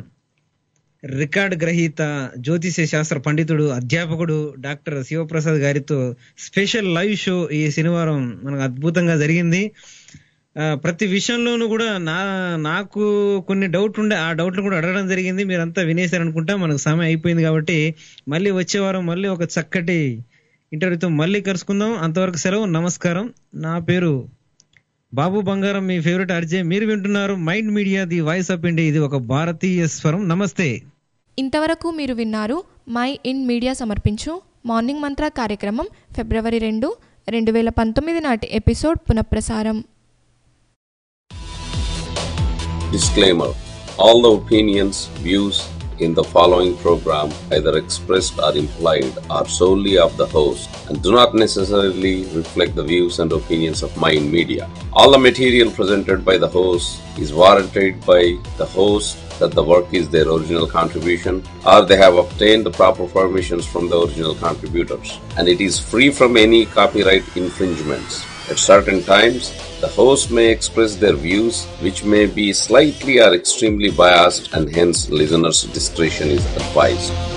Speaker 3: రికార్డ్ గ్రహీత, జ్యోతిష శాస్త్ర పండితుడు, అధ్యాపకుడు డాక్టర్ శివప్రసాద్ గారితో స్పెషల్ లైవ్ షో ఈ శనివారం మనకు అద్భుతంగా జరిగింది. ప్రతి విషయంలోనూ కూడా నా నాకు కొన్ని డౌట్ ఉండే, ఆ డౌట్లు కూడా అడగడం జరిగింది. మీరంతా వినేశారు అనుకుంటా. మనకు సమయం అయిపోయింది కాబట్టి మళ్ళీ వచ్చే వారం మళ్ళీ ఒక చక్కటి ఇంటర్వ్యూతో మళ్ళీ కలుసుకుందాం. అంతవరకు సెలవు, నమస్కారం. నా పేరు బాబు బంగారం, మీ ఫేవరెట్ ఆర్జే. మీరు వింటున్నారు mind media, the voice of India. ఇది ఒక భారతీయ స్వరం. నమస్తే.
Speaker 2: ఇంతవరకు మీరు విన్నారు మై ఇన్ మీడియా సమర్పించు మార్నింగ్ మంత్ర కార్యక్రమం ఫిబ్రవరి రెండు రెండు వేల పంతొమ్మిది నాటి ఎపిసోడ్ పునఃప్రసారం.
Speaker 8: Disclaimer: all the opinions, views in the following program, either expressed or implied, are solely of the host and do not necessarily reflect the views and opinions of Mind Media. All the material presented by the host is warranted by the host that the work is their original contribution or they have obtained the proper permissions from the original contributors, and it is free from any copyright infringements. At certain times, the host may express their views which may be slightly or extremely biased, and hence listeners' discretion is advised.